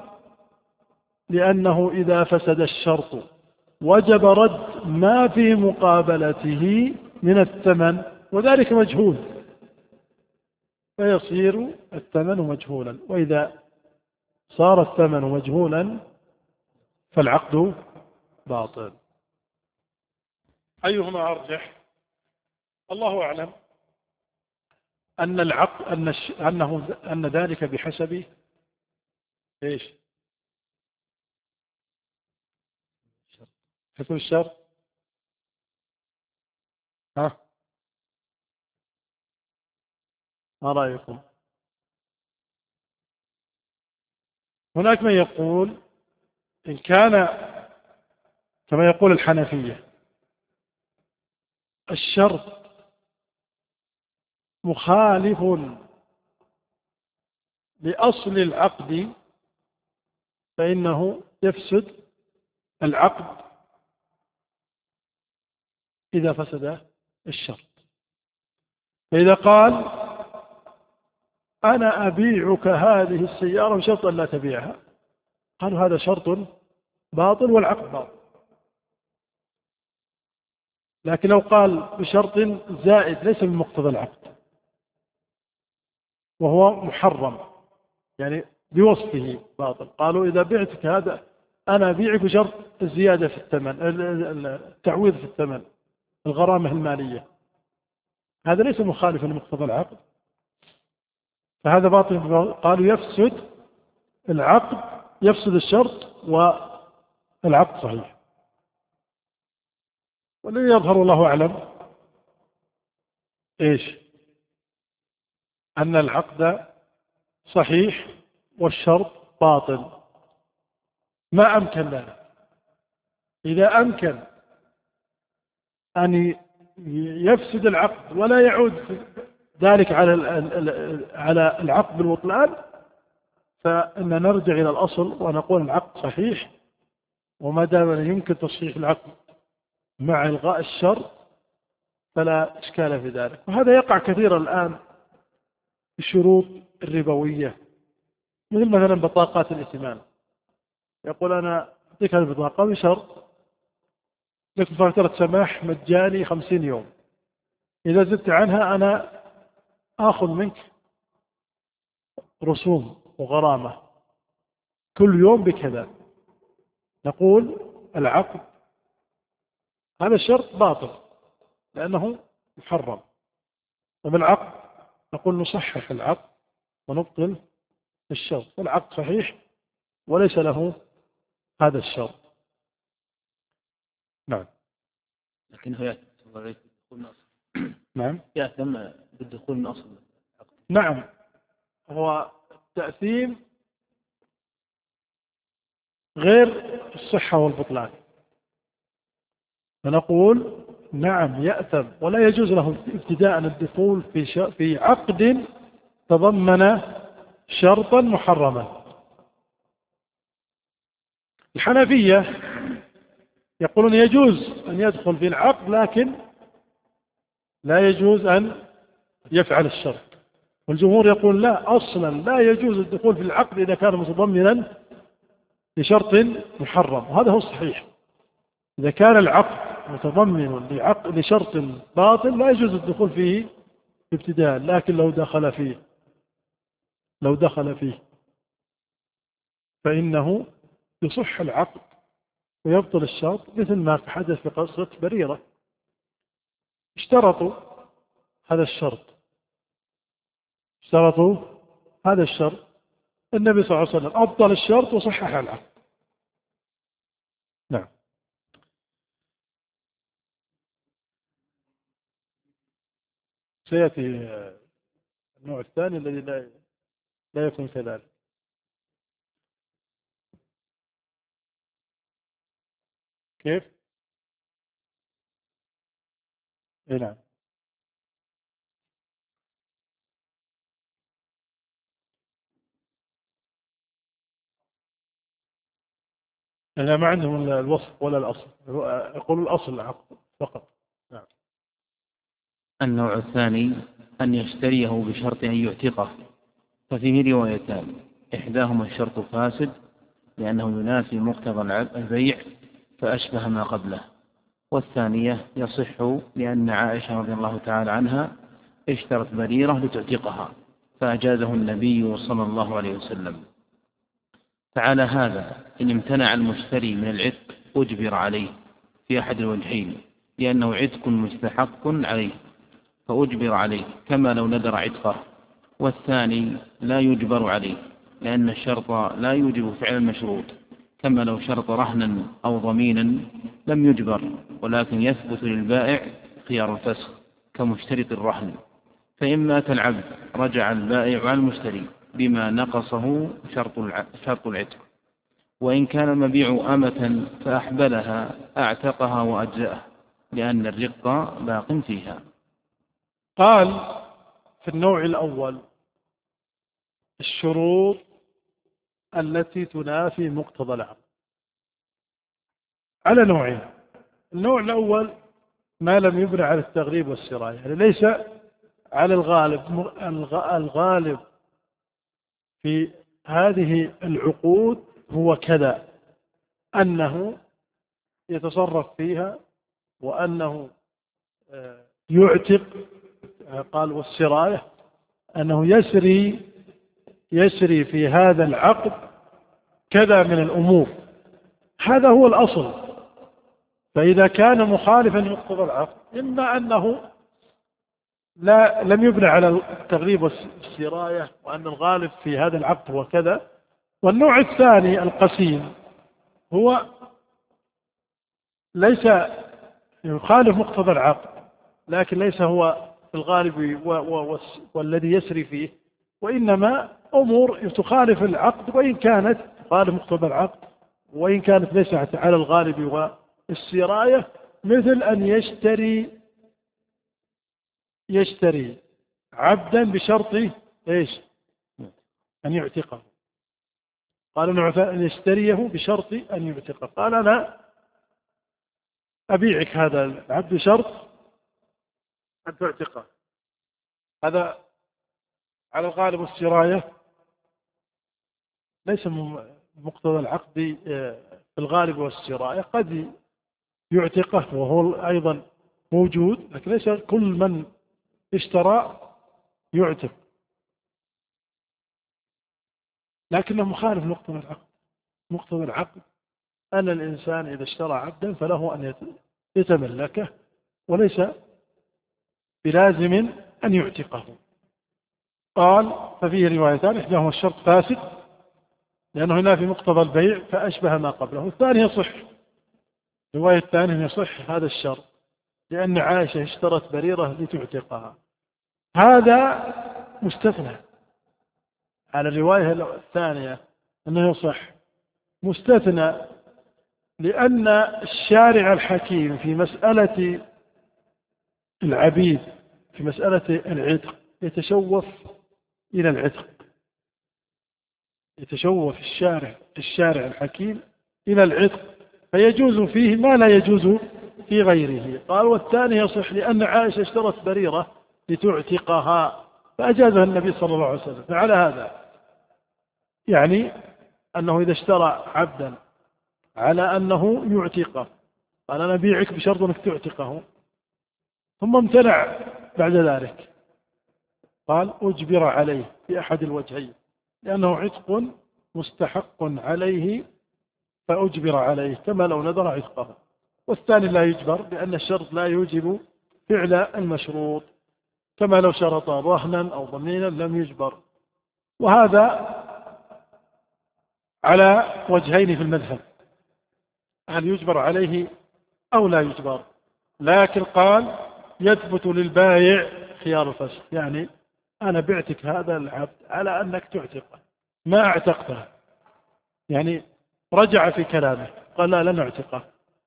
لأنه إذا فسد الشرط وجب رد ما في مقابلته من الثمن وذلك مجهول، فيصير الثمن مجهولا. وإذا صار الثمن مجهولا فالعقد باطل. أيهما أرجح؟ الله أعلم أن العقد أن أنه أن ذلك بحسب إيش؟ حكم الشر. ها ما رأيكم؟ هناك من يقول إن كان كما يقول الحنفية الشرط مخالف لأصل العقد فإنه يفسد العقد إذا فسد الشرط. فإذا قال أنا أبيعك هذه السيارة بشرط أن لا تبيعها، قالوا هذا شرط باطل والعقد باطل. لكن لو قال بشرط زائد ليس من مقتضى العقد وهو محرم، يعني بوصفه باطل، قالوا إذا بعتك هذا أنا أبيعك بشرط الزيادة في الثمن، التعويض في الثمن، الغرامة المالية، هذا ليس مخالفا لمقتضى العقد، فهذا باطل. قالوا يفسد العقد، يفسد الشرط والعقد صحيح. والذي يظهر الله أعلم إيش؟ أن العقد صحيح والشرط باطل ما أمكن لنا. إذا أمكن أن يفسد العقد ولا يعود ذلك على على العقد بالبطلان، فإن نرجع إلى الأصل ونقول العقد صحيح، وما دام يمكن تصحيح العقد مع إلغاء الشرط فلا إشكال في ذلك. وهذا يقع كثيرا الآن في الشروط الربوية، مثل مثلا بطاقات الائتمان، يقول أنا أعطيك هذه البطاقة بشرط لك فترة سماح مجاني خمسين يوم، إذا زدت عنها أنا آخذ منك رسوم وغرامة كل يوم بكذا. نقول العقد هذا الشرط باطل لأنه محرم، وبالعقد نقول نصحح العقد ونبطل الشرط، والعقد صحيح وليس له هذا الشرط. نعم. لكنه يأتم بالدخول من أصل. نعم. يأتم بالدخول من أصل. نعم. هو التأثيم غير الصحة والبطلان، فنقول نعم يأثم ولا يجوز له ابتداء الدخول في في عقد تضمن شرطا محرما. الحنفية يقولون يجوز أن يدخل في العقد لكن لا يجوز أن يفعل الشرط، والجمهور يقول لا، أصلا لا يجوز الدخول في العقد إذا كان متضمنا لشرط محرم، وهذا هو الصحيح. إذا كان العقد متضمن لعقد لشرط باطل لا يجوز الدخول فيه ابتداء، لكن لو دخل فيه لو دخل فيه فإنه يصح العقد ويبطل الشرط، مثل ما حدث في قصة بريرة، اشترطوا هذا الشرط اشترطوا هذا الشرط النبي صلى الله عليه وسلم أبطل الشرط وصحح العقد. نعم. سيأتي النوع الثاني الذي لا لا يكون كذلك. كيف؟ إيه نعم. أنا ما عندهم الوصف ولا الأصل، يقول الأصل العقد فقط. نعم. النوع الثاني أن يشتريه بشرط أن يعتقه، ففيه روايتان، إحداهما الشرط فاسد لأنه ينافي مقتضى البيع فأشبه ما قبله، والثانية يصح لأن عائشة رضي الله تعالى عنها اشترت بريرة لتعتقها فأجازه النبي صلى الله عليه وسلم. فعلى هذا إن امتنع المشتري من العتق أجبر عليه في أحد الوجهين، لأنه عتق مستحق عليه فأجبر عليه كما لو ندر عتقه، والثاني لا يجبر عليه لأن الشرط لا يوجب فعل المشروط، كما لو شرط رهنا أو ضمينا لم يجبر، ولكن يثبت للبائع خيار الفسخ كمشترط الرهن، فإن مات العبد رجع البائع على المشتري بما نقصه شرط العتق، وإن كان المبيع أمة فأحبلها أعتقها وأجزأه لأن الرق باق فيها. قال في النوع الأول الشروط التي تنافي مقتضى العقد على نوعين. النوع الأول ما لم يبنى على التغليب والسراية، يعني ليس على الغالب. الغالب في هذه العقود هو كذا، أنه يتصرف فيها وأنه يعتق، قال والسراية أنه يسري يسري في هذا العقد كذا من الأمور، هذا هو الأصل. فإذا كان مخالفا مقتضى العقد إما أنه لا لم يبنى على التغليب والسراية وأن الغالب في هذا العقد هو كذا. والنوع الثاني القسيم هو ليس يخالف مقتضى العقد لكن ليس هو الغالب والذي يسري فيه، وإنما أمور تخالف العقد وإن كانت تخالف مقتضى العقد وإن كانت ليست على الغالب والسراية، مثل أن يشتري يشتري عبدا بشرط إيش؟ أن يعتقه. قال نوع أن يشتريه بشرط أن يعتقه. قال أنا أبيعك هذا العبد بشرط أن تعتقه. هذا على الغالب والسراية ليس مقتضى العقد في الغالب والسراية، قد يعتقه وهو أيضا موجود، لكن ليس كل من اشترى يعتق، لكنه مخالف مقتضى العقد. مقتضى العقد أن الإنسان إذا اشترى عبدا فله أن يتملكه وليس بلازم أن يعتقه. قال ففيه روايتان، إحداهما الشرط فاسد لأنه هنا في مقتضى البيع فأشبه ما قبله، والثاني يصح. رواية الثانية يصح هذا الشرط لأن عائشة اشترت بريرة لتعتقها. هذا مستثنى على الرواية الثانية أنه يصح، مستثنى لأن الشارع الحكيم في مسألة العبيد في مسألة العتق يتشوف إلى العتق، يتشوف الشارع الشارع الحكيم إلى العتق، فيجوز فيه ما لا يجوز في غيره. قال والثاني يصح لأن عائشة اشترت بريرة لتعتقها فأجازها النبي صلى الله عليه وسلم. فعلى هذا يعني أنه إذا اشترى عبدا على أنه يعتقه، قال أنا بيعك بشرط أنك تعتقه، ثم امتنع بعد ذلك، قال أجبر عليه في أحد الوجهين، لأنه عتق مستحق عليه فأجبر عليه كما لو نذر عتقه. والثاني لا يجبر لأن الشرط لا يوجب فعل المشروط، كما لو شرط رهنا أو ضمينا لم يجبر. وهذا على وجهين في المذهب، هل يجبر عليه أو لا يجبر. لكن قال يثبت للبائع خيار الفسخ، يعني أنا بعتك هذا العبد على أنك تعتقه ما اعتقته، يعني رجع في كلامه قال لا لن اعتقه،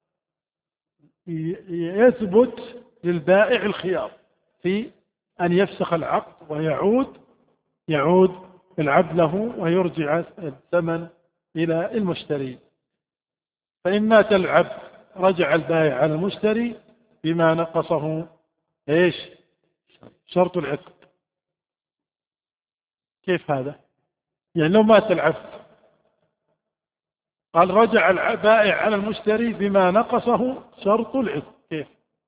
يثبت للبائع الخيار في أن يفسخ العقد ويعود يعود العبد له ويرجع الثمن إلى المشتري. فإن مات العبد رجع البائع على المشتري بما نقصه إيش؟ شرط العتق. كيف هذا؟ يعني لو مات العبد قال رجع البائع على المشتري بما نقصه شرط العتق. كيف؟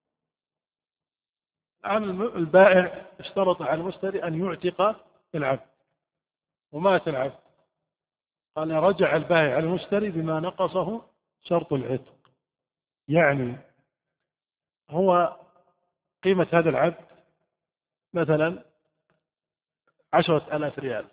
الآن البائع اشترط على المشتري أن يعتق العبد ومات العبد، قال رجع البائع على المشتري بما نقصه شرط العتق، يعني هو قيمة هذا العبد مثلا عشرة آلاف ريال،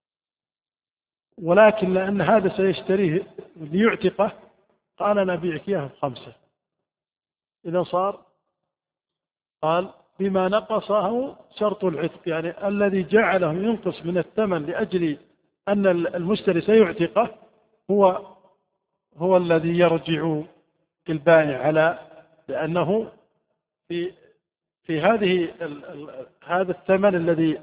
ولكن لأن هذا سيشتريه ليعتقه قال أنا أبيعك إياه بخمسة، إذا صار قال بما نقصه شرط العتق، يعني الذي جعله ينقص من الثمن لأجل أن المشتري سيعتقه هو هو الذي يرجع البائع على، لأنه في في هذه هذا الثمن الذي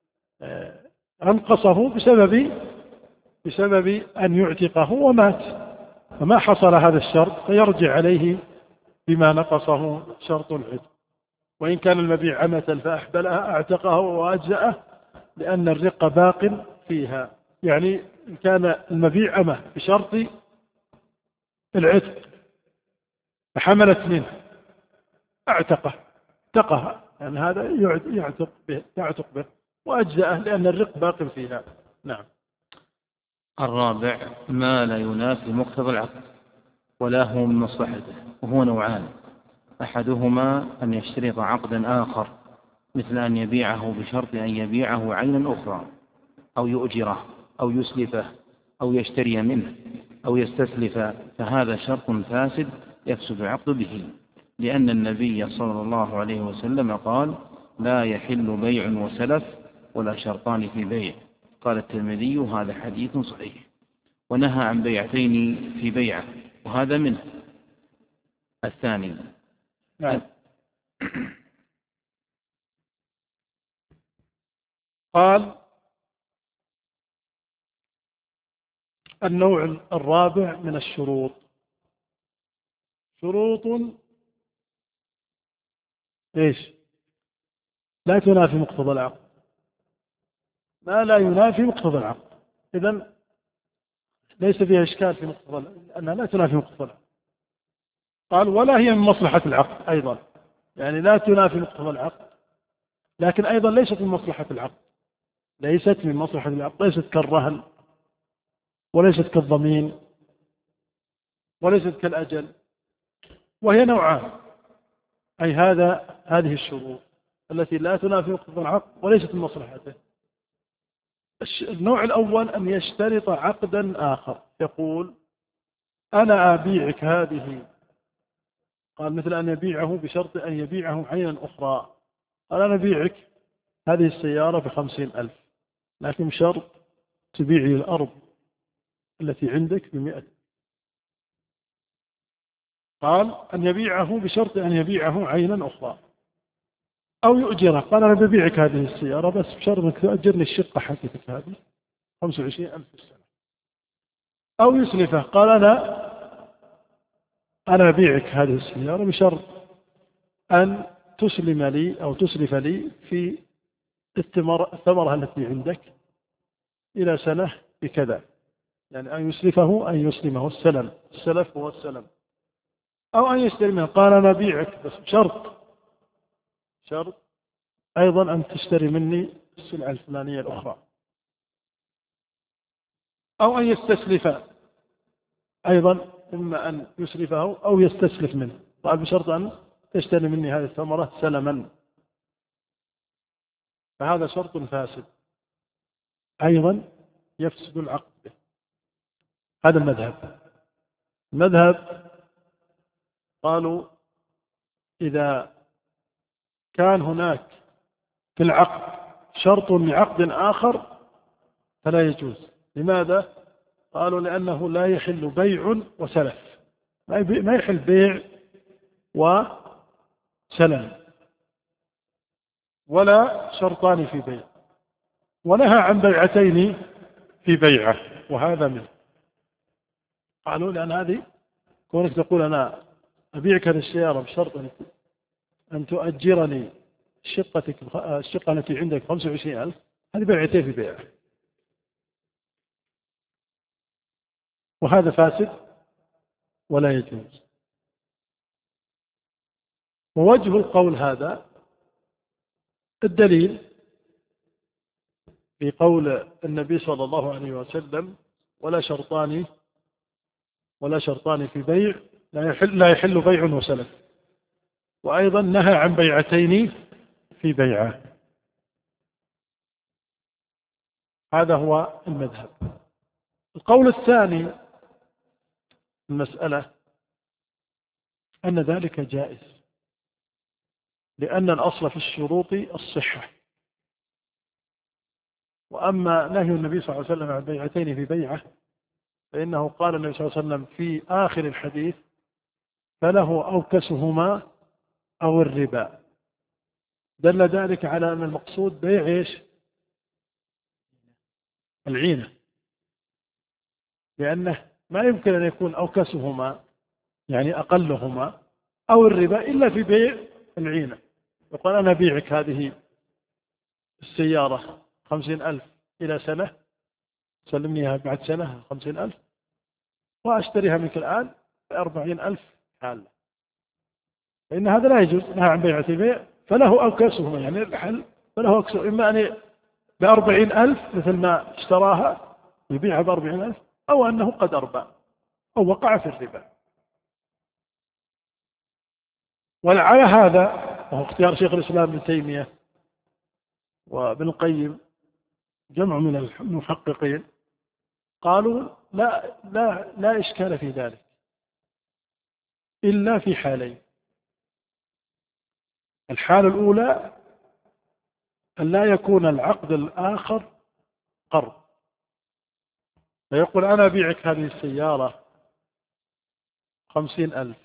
أنقصه بسبب بسبب أن يعتقه ومات، فما حصل هذا الشرط فيرجع عليه بما نقصه شرط العتق. وإن كان المبيع عمة فأحبلها أعتقه وأجزأه لأن الرق باق فيها، يعني إن كان المبيع عمة بشرط العتق فحملت منه أعتقه اعتقها، يعني هذا يعتق به يعتق به وأجزأه لأن الرق باق فيها. نعم. الرابع ما لا ينافي مقتضى العقد ولا هو من مصلحته، وهو نوعان: أحدهما أن يشترط عقدا آخر مثل أن يبيعه بشرط أن يبيعه عينا أخرى، أو يؤجره، أو يسلفه، أو يشتري منه، أو يستسلف، فهذا شرط فاسد يفسد العقد به، لأن النبي صلى الله عليه وسلم قال: لا يحل بيع وسلف ولا شرطان في بيع. قال الترمذي: هذا حديث صحيح. ونهى عن بيعتين في بيعة، وهذا منه. الثاني نعم. قال النوع الرابع من الشروط شروط ايش؟ لا تنافي مقتضى العقد، ما لا ينافي مقتضى العقد، إذن ليس فيها إشكال في مقتضى، أنها لا تنافي مقتضى العقد. قال ولا هي من مصلحة العقد أيضا، يعني لا تنافي مقتضى العقد، لكن أيضا ليست من مصلحة العقد، ليست من مصلحة العقد، ليست كالرهن، وليست كالضمين، وليست كالأجل، وهي نوعان. أي هذا هذه الشروط التي لا تنافي مقتضى العقد وليست من مصلحته. النوع الأول أن يشترط عقدا آخر، يقول أنا أبيعك هذه، قال مثل أن يبيعه بشرط أن يبيعه عينا أخرى، قال أنا أبيعك هذه السيارة بخمسين ألف، لكن بشرط تبيعي الأرض التي عندك بمئة. قال أن يبيعه بشرط أن يبيعه عينا أخرى، أو يؤجره، قال أنا ببيعك هذه السيارة بس بشرط أنك تؤجرني الشقة حقتك هذه خمسة وعشرين ألف في السنة. أو يسلفه، قال أنا أنا أبيعك هذه السيارة بشرط أن تسلم لي أو تسلف لي في الثمرة التي عندك إلى سنة بكذا، يعني أن يسلفه أن يسلمه السلم، السلف هو السلم. أو أن يشتري منه، قال أنا أبيعك بس بشرط شرط أيضا أن تشتري مني السلعة الفلانية الأخرى. أو أن يستسلف أيضا، إما أن يسلفه أو يستسلف منه، قال بشرط أن تشتري مني هذه الثمرة سلما، فهذا شرط فاسد أيضا يفسد العقد به. هذا المذهب. المذهب قالوا إذا كان هناك في العقد شرط لعقد آخر فلا يجوز. لماذا؟ قالوا لأنه لا يحل بيع وسلف، ما يحل بيع وسلم ولا شرطان في بيع، ونهى عن بيعتين في بيعة، وهذا منه. قالوا لأن هذه كونك تقول أنا أبيعك هذه السيارة بشرط أن تؤجرني شقتك الشقة التي عندك خمسة وعشرين ألف، هذه بيعتين في بيعة، وهذا فاسد ولا يجوز. ووجه القول هذا الدليل في قول النبي صلى الله عليه وسلم: ولا شرطان ولا شرطان في بيع لا يحل, لا يحل بيع وسلف. وأيضا نهى عن بيعتين في بيعة. هذا هو المذهب. القول الثاني المسألة أن ذلك جائز، لأن الأصل في الشروط الصحة. وأما نهي النبي صلى الله عليه وسلم عن بيعتين في بيعة فإنه قال النبي صلى الله عليه وسلم في آخر الحديث: فله أوكسهما أو الربا. دل ذلك على أن المقصود بيع إيش؟ العينة، لأنه ما يمكن أن يكون أوكسهما يعني أقلهما أو الربا إلا في بيع العينة. يقول أنا بيعك هذه السيارة خمسين ألف إلى سنة، سلمنيها بعد سنة خمسين ألف، وأشتريها منك الآن بأربعين ألف حالة، فإن هذا لا يجوز، نهى عن بيعة بيع فله أو كسبه، يعني الحل فله أو كسبه، إما أن بأربعين ألف مثل ما اشتراها يبيعها بأربعين ألف، أو أنه قد أربى أو وقع في الربا. وعلى هذا وهو اختيار شيخ الإسلام ابن تيمية وابن القيم جمع من المحققين، قالوا لا لا لا إشكال في ذلك إلا في حالين. الحالة الأولى أن لا يكون العقد الآخر قرض، فيقول أنا أبيعك هذه السيارة خمسين ألف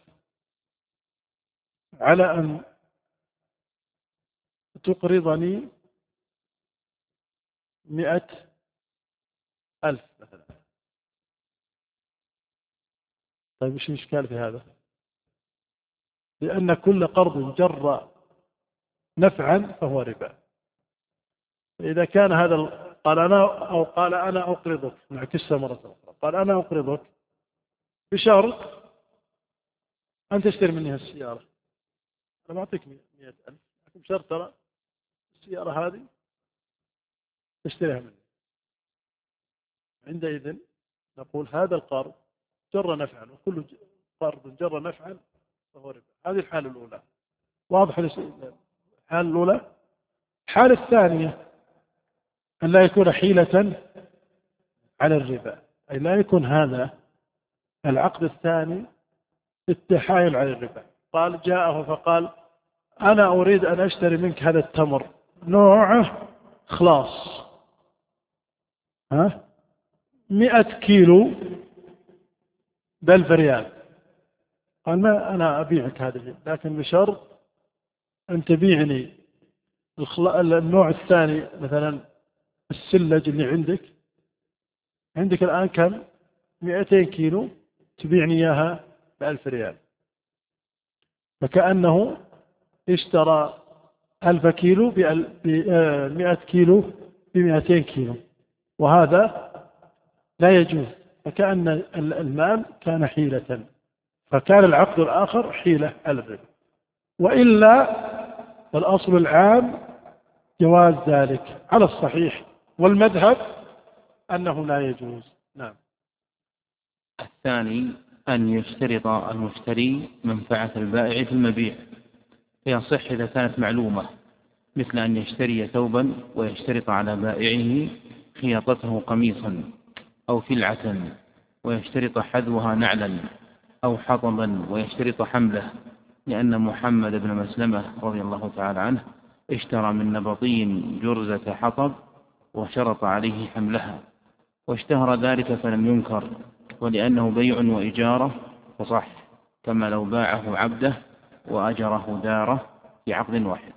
على أن تقرضني مئة ألف مثلا. طيب إيش الإشكال في هذا؟ لأن كل قرض جر نفعا فهو ربا. إذا كان هذا قال أنا أو قال أنا أقرضك، نعكسها مرة أخرى، قال أنا أقرضك بشرط أن تشتري مني السيارة، أنا بعطيك مئة ألف لكن بشرط ترى السيارة هذه تشتريها مني. عندئذ نقول هذا القرض جر نفعا، وكل قرض جر نفعا فهو ربا. هذه الحالة الأولى. واضح الحالة الأولى. الحالة الثانية أن لا يكون حيلة على الربا، أي لا يكون هذا العقد الثاني التحايل على الربا. قال جاءه فقال أنا أريد أن أشتري منك هذا التمر نوعه خلاص، ها مئة كيلو بألف ريال. قال ما أنا أبيعك هذه، لكن بشرط أن تبيعني النوع الثاني، مثلا السلج اللي عندك عندك الآن كم؟ مئتين كيلو، تبيعني إياها بألف ريال. فكأنه اشترى ألف كيلو بمئة كيلو بمئتين كيلو، وهذا لا يجوز. فكأن المال كان حيلة، فكان العقد الآخر حيلة على الربا. وإلا فالأصل العام جواز ذلك على الصحيح، والمذهب أنه لا يجوز. نعم. الثاني أن يشترط المشتري منفعة البائع في المبيع، فيصح إذا كانت معلومة، مثل أن يشتري ثوبا ويشترط على بائعه خياطته قميصا أو فلعة، ويشترط حذوها نعلا أو حطبا ويشترط حمله، لأن محمد بن مسلمة رضي الله تعالى عنه اشترى من نبطي جرزة حطب وشرط عليه حملها، واشتهر ذلك فلم ينكر، ولأنه بيع وإجارة فصح، كما لو باعه عبده وأجره داره في عقد واحد.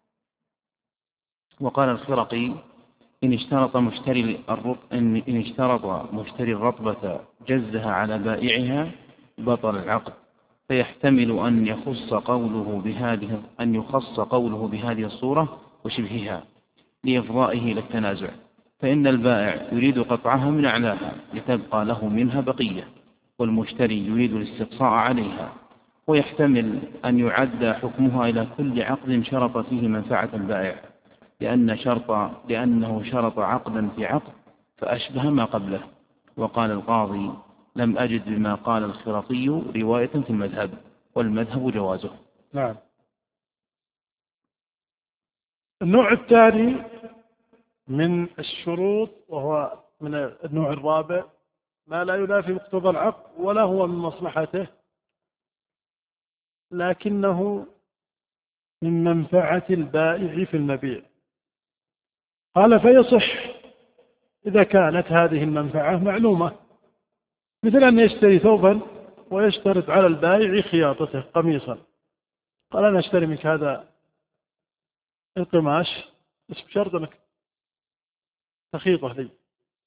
وقال الخرقي إن اشترط مشتري الرطب إن اشترط مشتري الرطبة جزها على بائعها بطل العقد، فيحتمل أن يخص قوله بهذه أن يخص قوله بهذه الصورة وشبهها لإفضائه للتنازع، فإن البائع يريد قطعها من أعلاها لتبقى له منها بقية، والمشتري يريد الاستقصاء عليها. ويحتمل أن يعد حكمها إلى كل عقد شرط فيه منفعة البائع، لأن شرط لأنه شرط عقدا في عقد فأشبه ما قبله. وقال القاضي لم أجد بما قال الخرقي رواية في المذهب، والمذهب جوازه. نعم. النوع الثاني من الشروط، وهو من النوع الرابع، ما لا ينافي مقتضى العقد ولا هو من مصلحته، لكنه من منفعة البائع في المبيع. قال فيصح إذا كانت هذه المنفعة معلومة، مثل أن يشتري ثوبا ويشترط على البائع خياطته قميصا. قال أنا أشتري منك هذا القماش بس بشرط أنك تخيطه لي.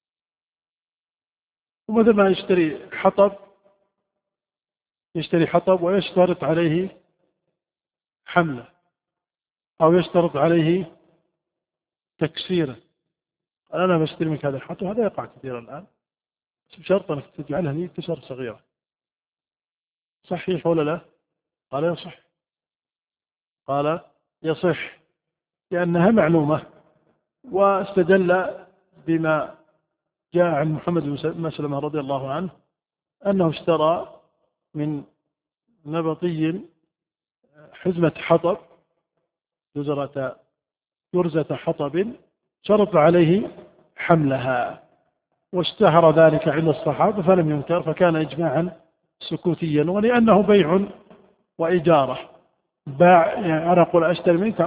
ومثل ما يشتري حطب يشتري حطب ويشترط عليه حمله، أو يشترط عليه تكسيره. قال أنا بشتري منك هذا الحطب، هذا يقع كثيرا الآن، بس بشرط أنك تجعلها لي كسر صغيرة. صحيح ولا لا؟ قال يصح. قال يصح لأنها معلومة. واستدل بما جاء عن محمد بن مسلمة رضي الله عنه أنه اشترى من نبطي حزمة حطب، جزرة جرزة حطب، شرط عليه حملها، واشتهر ذلك عند الصحابة فلم ينكر، فكان إجماعا سكوتيا. ولأنه بيع وإجارة، باع يعني أنا أقول أشتري منك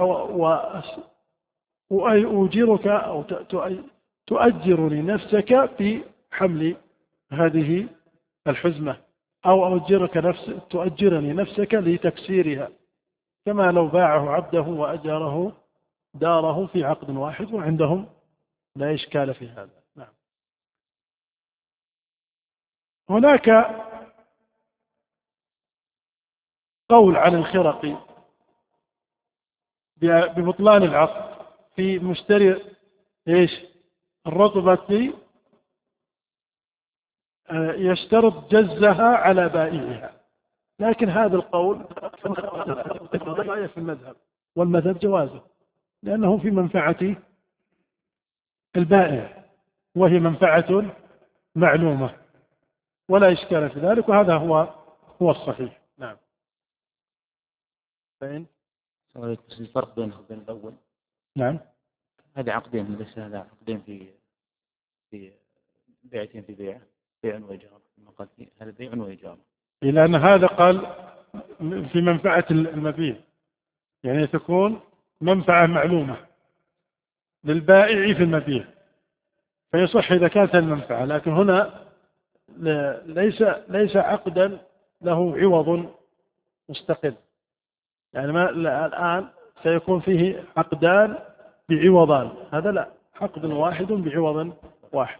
وأجيرك أو تؤجرني نفسك في حمل هذه الحزمة، أو أجرك نفس تؤجرني نفسك لتكسيرها، كما لو باعه عبده وأجاره داره في عقد واحد، وعندهم لا إشكال في هذا. نعم. هناك قول عن الخرقي ببطلان العقد في مشتري إيش الرطبة، يشترط جزها على بائعها، لكن هذا القول في المذهب، والمذهب جوازه لأنه في منفعة البائع، وهي منفعة معلومة ولا إشكال في ذلك، وهذا هو هو الصحيح. نعم. فين الفرق بين وبين الأول؟ نعم. هذا عقدين، ليس هذا عقدين في في بيعتين في بيع بيع وإيجار، هذا بيع وإيجار. إلى أن هذا قال في منفعة المبيع، يعني تكون منفعة معلومة للبائع في المبيع فيصح إذا كانت المنفعة، لكن هنا ليس ليس عقدا له عوض مستقل، يعني ما الآن سيكون فيه عقدان بعوضان، هذا لا، عقد واحد بعوض واحد.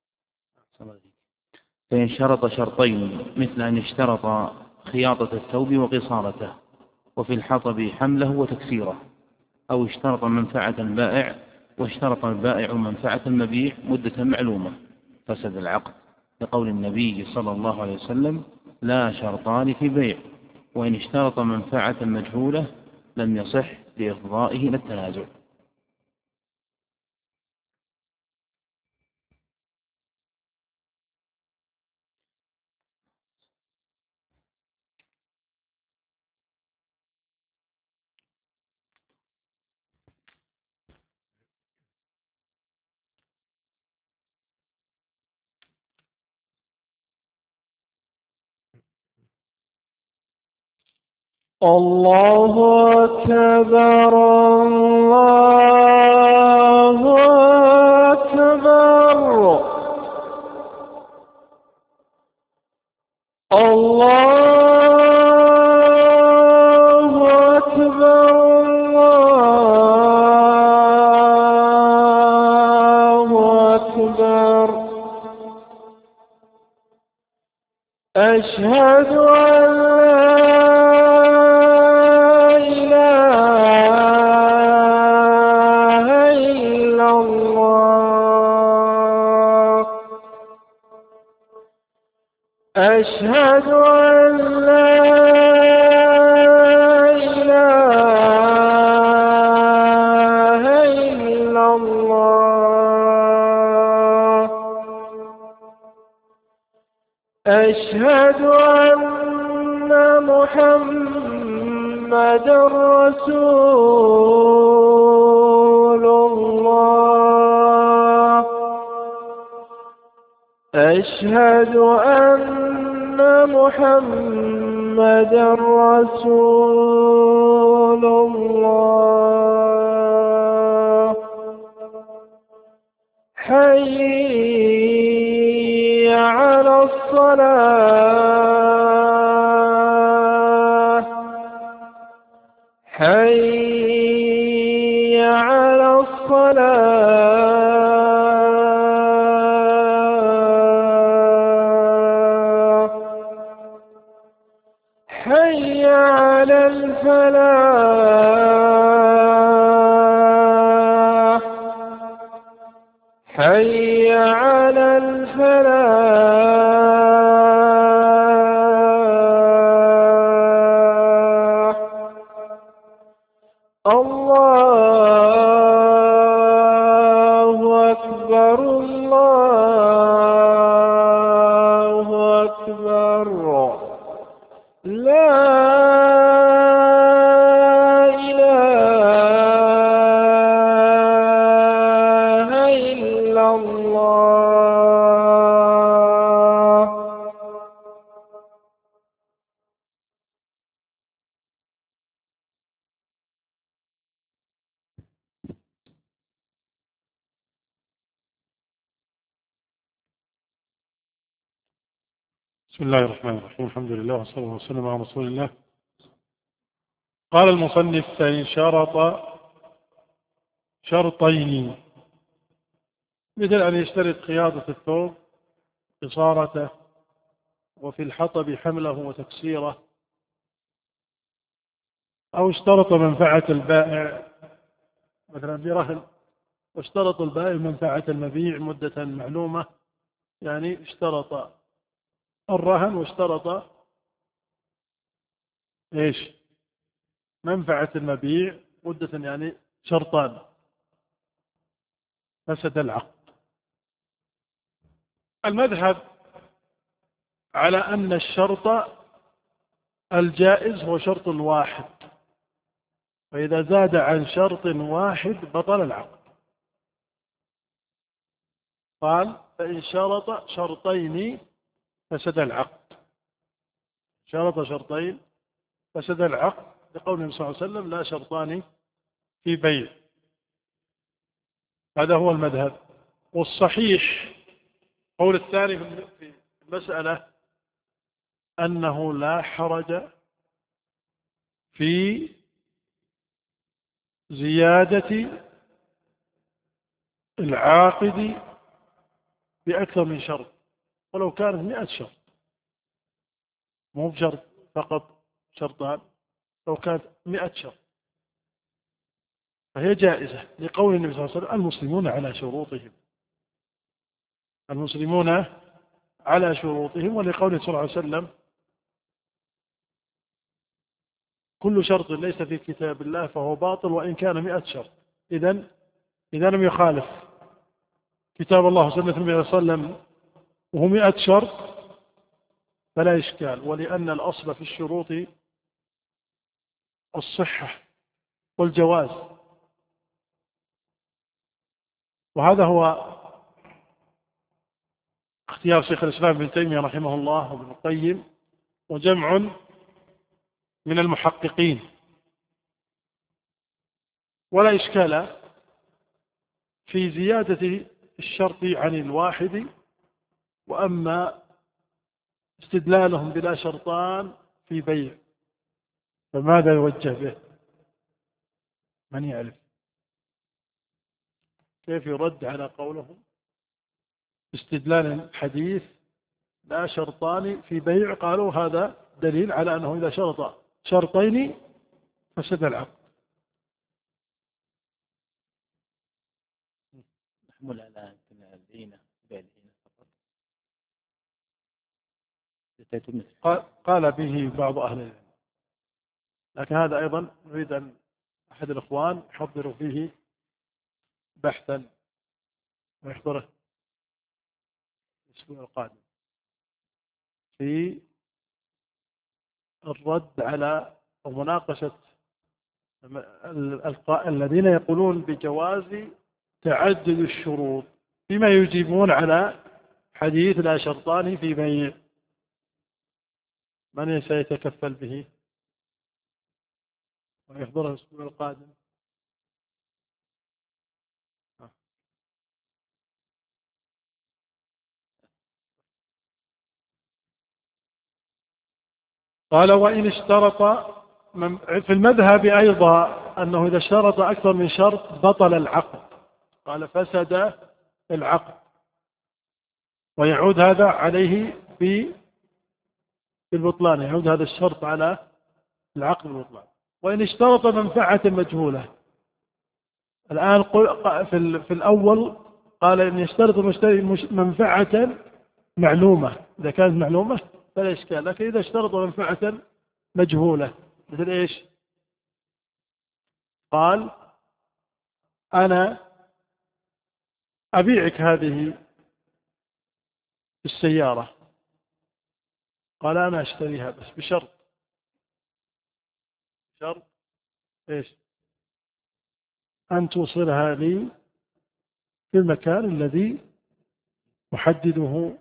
فإن شرط شرطين مثل أن اشترط خياطة الثوب وقصارته، وفي الحطب حمله وتكسيره، أو اشترط منفعة البائع واشترط البائع منفعة المبيع مدة معلومة، فسد العقد، لقول النبي صلى الله عليه وسلم: لا شرطان في بيع، وإن اشترط منفعة مجهولة لم يصح لإفضائه إلى التنازع. الله أكبر الله أكبر الله أكبر الله أكبر أشهد أن أشهد أن لا إله إلا الله أشهد أن محمدا رسول الله أشهد أن محمدا رسول الله حي على الصلاة حي على الصلاة حي على الفلاح حي على الفلاح أكبر الله أكبر لا إله إلا الله. بسم الله الرحمن الرحيم. الحمد لله والصلاة والسلام وسلم على رسول الله. قال المصنف: فإن شرط شرطين، مثل أن يشترط قيادة الثوب، قصارته، وفي الحطب حمله وتكسيره، أو اشترط منفعة البائع مثلا برهن، واشترط البائع منفعة المبيع مدة معلومة، يعني اشترط الرهن واشترط ايش منفعة المبيع مدة، يعني شرطان، فسد العقد. المذهب على أن الشرط الجائز هو شرط واحد، فإذا زاد عن شرط واحد بطل العقد. قال: فإن شرط شرطين فسد العقد. شرط شرطين فسد العقد، لقول النبي صلى الله عليه وسلم: لا شرطان في بيع. هذا هو المذهب. والصحيح قول الثاني في المسألة أنه لا حرج في زيادة العاقد بأكثر من شرط، ولو كانت مئة شرط، مو بشرط فقط شرطان، لو كانت مئة شرط فهي جائزة، لقول النبي صلى الله عليه وسلم: المسلمون على شروطهم. المسلمون على شروطهم، ولقوله صلى الله عليه وسلم: كل شرط ليس في كتاب الله فهو باطل وإن كان مئة شرط. إذن إذا لم يخالف كتاب الله وسنة النبي صلى الله عليه وسلم وهو مئة شرط فلا إشكال، ولأن الأصل في الشروط الصحة والجواز. وهذا هو اختيار شيخ الإسلام ابن تيمية رحمه الله وابن القيم وجمع من المحققين. ولا إشكال في زيادة الشرط عن الواحد، وأما استدلالهم بلا شرطان في بيع فماذا يوجه به؟ من يعرف كيف يرد على قولهم استدلال الحديث لا شرطان في بيع؟ قالوا هذا دليل على أنه إذا شرط شرطين فسد العقد. محمول على الزينة فقط. قال به بعض أهل العلم، لكن هذا أيضا نريد أن أحد الإخوان يحضر فيه بحثا ويحضره الأسبوع القادم في الرد على ومناقشة الذين يقولون بجواز تعدد الشروط بما يجيبون على حديث لا شرطان في بيع. من سيتكفل به ويحضره الأسبوع القادم؟ قال: وإن اشترط في المذهب أيضا أنه إذا اشترط أكثر من شرط بطل العقد. قال: فسد العقد، ويعود هذا عليه في البطلان، يعود هذا الشرط على العقد بالبطلان. وإن اشترط منفعة مجهولة، الآن في الأول قال إن يشترط المشتري منفعة معلومة، إذا كانت معلومة فلا إشكال، لكن إذا اشترط منفعة مجهولة مثل إيش؟ قال: أنا أبيعك هذه السيارة. قال أنا أشتريها بس بشرط. شرط إيش؟ أن توصلها لي في المكان الذي أحدده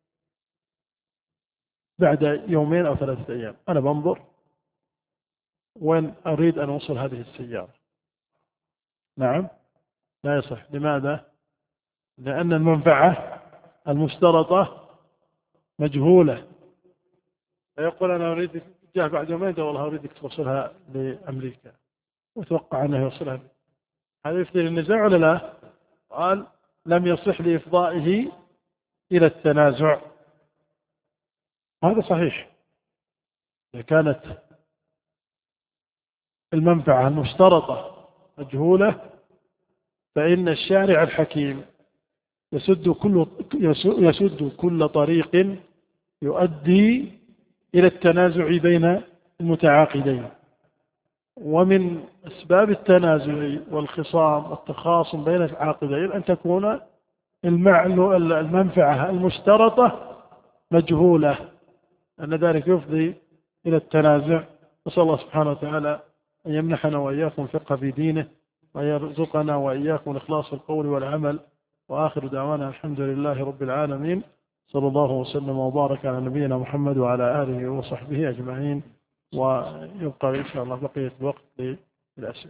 بعد يومين أو ثلاثة أيام. أنا بنظر وين أريد أن أوصل هذه السيارة. نعم، لا يصح. لماذا؟ لأن المنفعة المشترطة مجهولة. فيقول أنا أريد جاء بعد يومين والله أريدك توصلها لأمريكا وتوقع أنه يوصلها. هذا يفضي للنزاع ولا لا؟ قال لم يصح لإفضائه إلى التنازع. هذا صحيح. إذا كانت المنفعة المشترطة مجهولة فإن الشارع الحكيم يسد كل يسد كل طريق يؤدي إلى التنازع بين المتعاقدين. ومن أسباب التنازع والخصام والتخاصم بين العاقدين أن تكون المنفعة المشترطة مجهولة، أن ذلك يفضي إلى التنازع. نسأل الله سبحانه وتعالى أن يمنحنا وإياكم فقه في دينه ويرزقنا وإياكم الإخلاص في القول والعمل. وآخر دعوانا الحمد لله رب العالمين، صلى الله وسلم وبارك على نبينا محمد وعلى آله وصحبه أجمعين. ويبقى إن شاء الله بقية الوقت للأسئلة.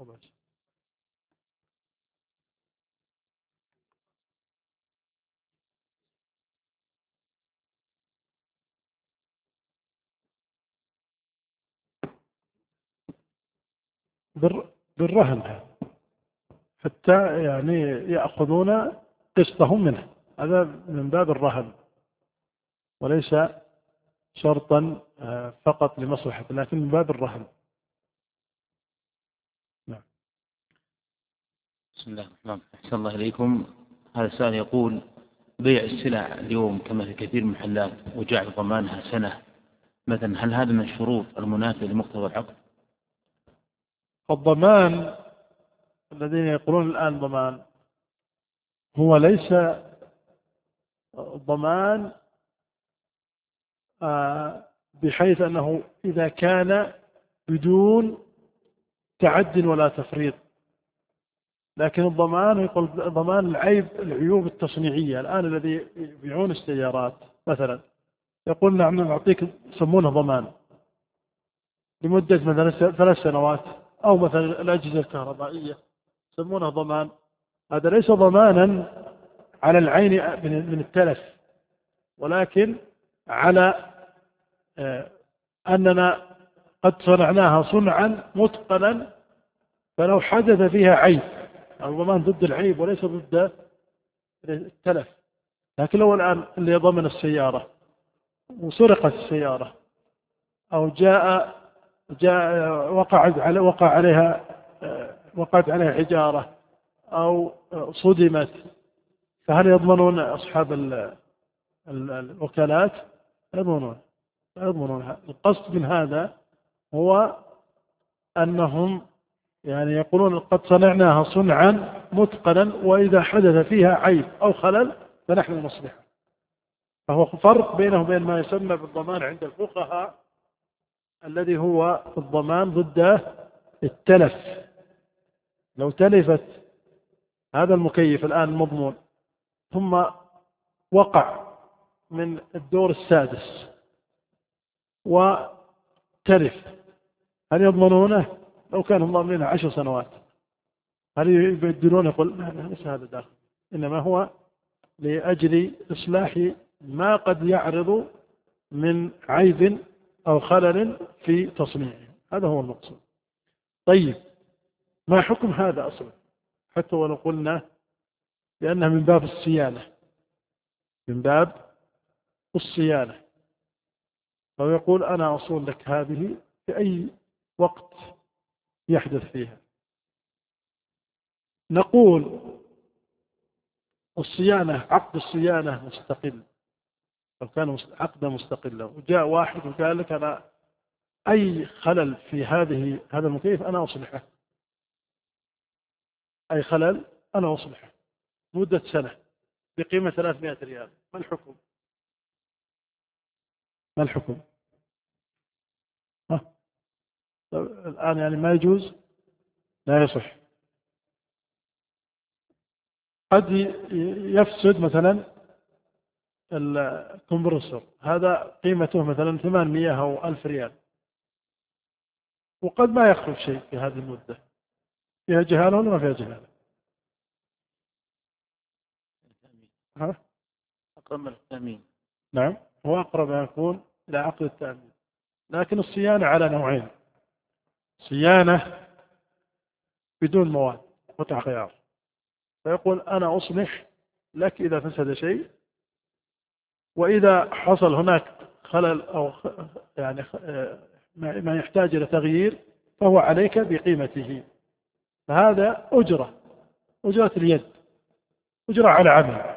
بالرهن حتى يعني يأخذون قسطهم منه، هذا من باب الرهن وليس شرطا فقط لمصلحة، لكن من باب الرهن. نعم. بسم الله الرحمن الرحيم. أحسن الله إليكم. هذا السؤال يقول: بيع السلع اليوم كما في كثير من المحلات وجعل ضمانها سنة مثلا، هل هذا من الشروط المنافية لمقتضى العقد؟ الضمان الذين يقولون الآن ضمان هو ليس ضمان بحيث أنه إذا كان بدون تعد ولا تفريط، لكن الضمان يقول ضمان العيب العيوب التصنيعية. الآن الذي يبيعون السيارات مثلا يقول نعم نعطيك، يسمونه ضمان لمدة مثلا ثلاث سنوات، أو مثلا الأجهزة الكهربائية يسمونه ضمان. هذا ليس ضمانا على العين من التلف، ولكن على أننا قد صنعناها صنعا متقنا فلو حدث فيها عيب، الضمان ضد العيب وليس ضد التلف. لكن لو الآن اللي ضمن السيارة وسرقت السيارة أو جاء جاء وقعت على وقع عليها وقعت عليها حجارة أو صدمت، فهل يضمنون أصحاب الوكالات؟ يضمنون يضمنونها. القصد من هذا هو أنهم يعني يقولون قد صنعناها صنعا متقنا وإذا حدث فيها عيب أو خلل فنحن نصلحها. فهو فرق بينه وبين ما يسمى بالضمان عند الفقهاء الذي هو الضمان ضد التلف. لو تلفت هذا المكيف الآن مضمون ثم وقع من الدور السادس وتلف، هل يضمنونه؟ لو كانوا ضامنين عشر سنوات هل يبدلون؟ يقول لا ليس هذا داخل، إنما هو لأجل إصلاح ما قد يعرض من عيب أو خلل في تصنيعه. هذا هو المقصود. طيب، ما حكم هذا أصلا؟ حتى ولو قلنا لأنها من باب الصيانة، من باب الصيانة، أو يقول أنا أصول لك هذه في أي وقت يحدث فيها. نقول الصيانة، عقد الصيانة مستقل، لو كان عقدا مستقلا وجاء واحد وقال لك أنا أي خلل في هذه هذا المكيف أنا أصلحه، أي خلل أنا أصلحه، مدة سنة بقيمة ثلاثمائة ريال، ما الحكم؟ ما الحكم؟ ها؟ الآن يعني ما يجوز؟ لا يصح. قد يفسد مثلا الكمبرسور، هذا قيمته مثلا ثمانمائة أو ألف ريال، وقد ما يخرج شيء في هذه المدة. فيها جهالة ولا ما فيها جهالة؟ ها؟ أقرب من التأمين. نعم، هو أقرب ما يكون إلى عقد التأمين. لكن الصيانة على نوعين: صيانة بدون مواد قطع غيار، فيقول أنا أصلح لك إذا فسد شيء، وإذا حصل هناك خلل أو يعني ما يحتاج إلى تغيير فهو عليك بقيمته. فهذا أجرة، أجرة اليد، أجرة على عمل.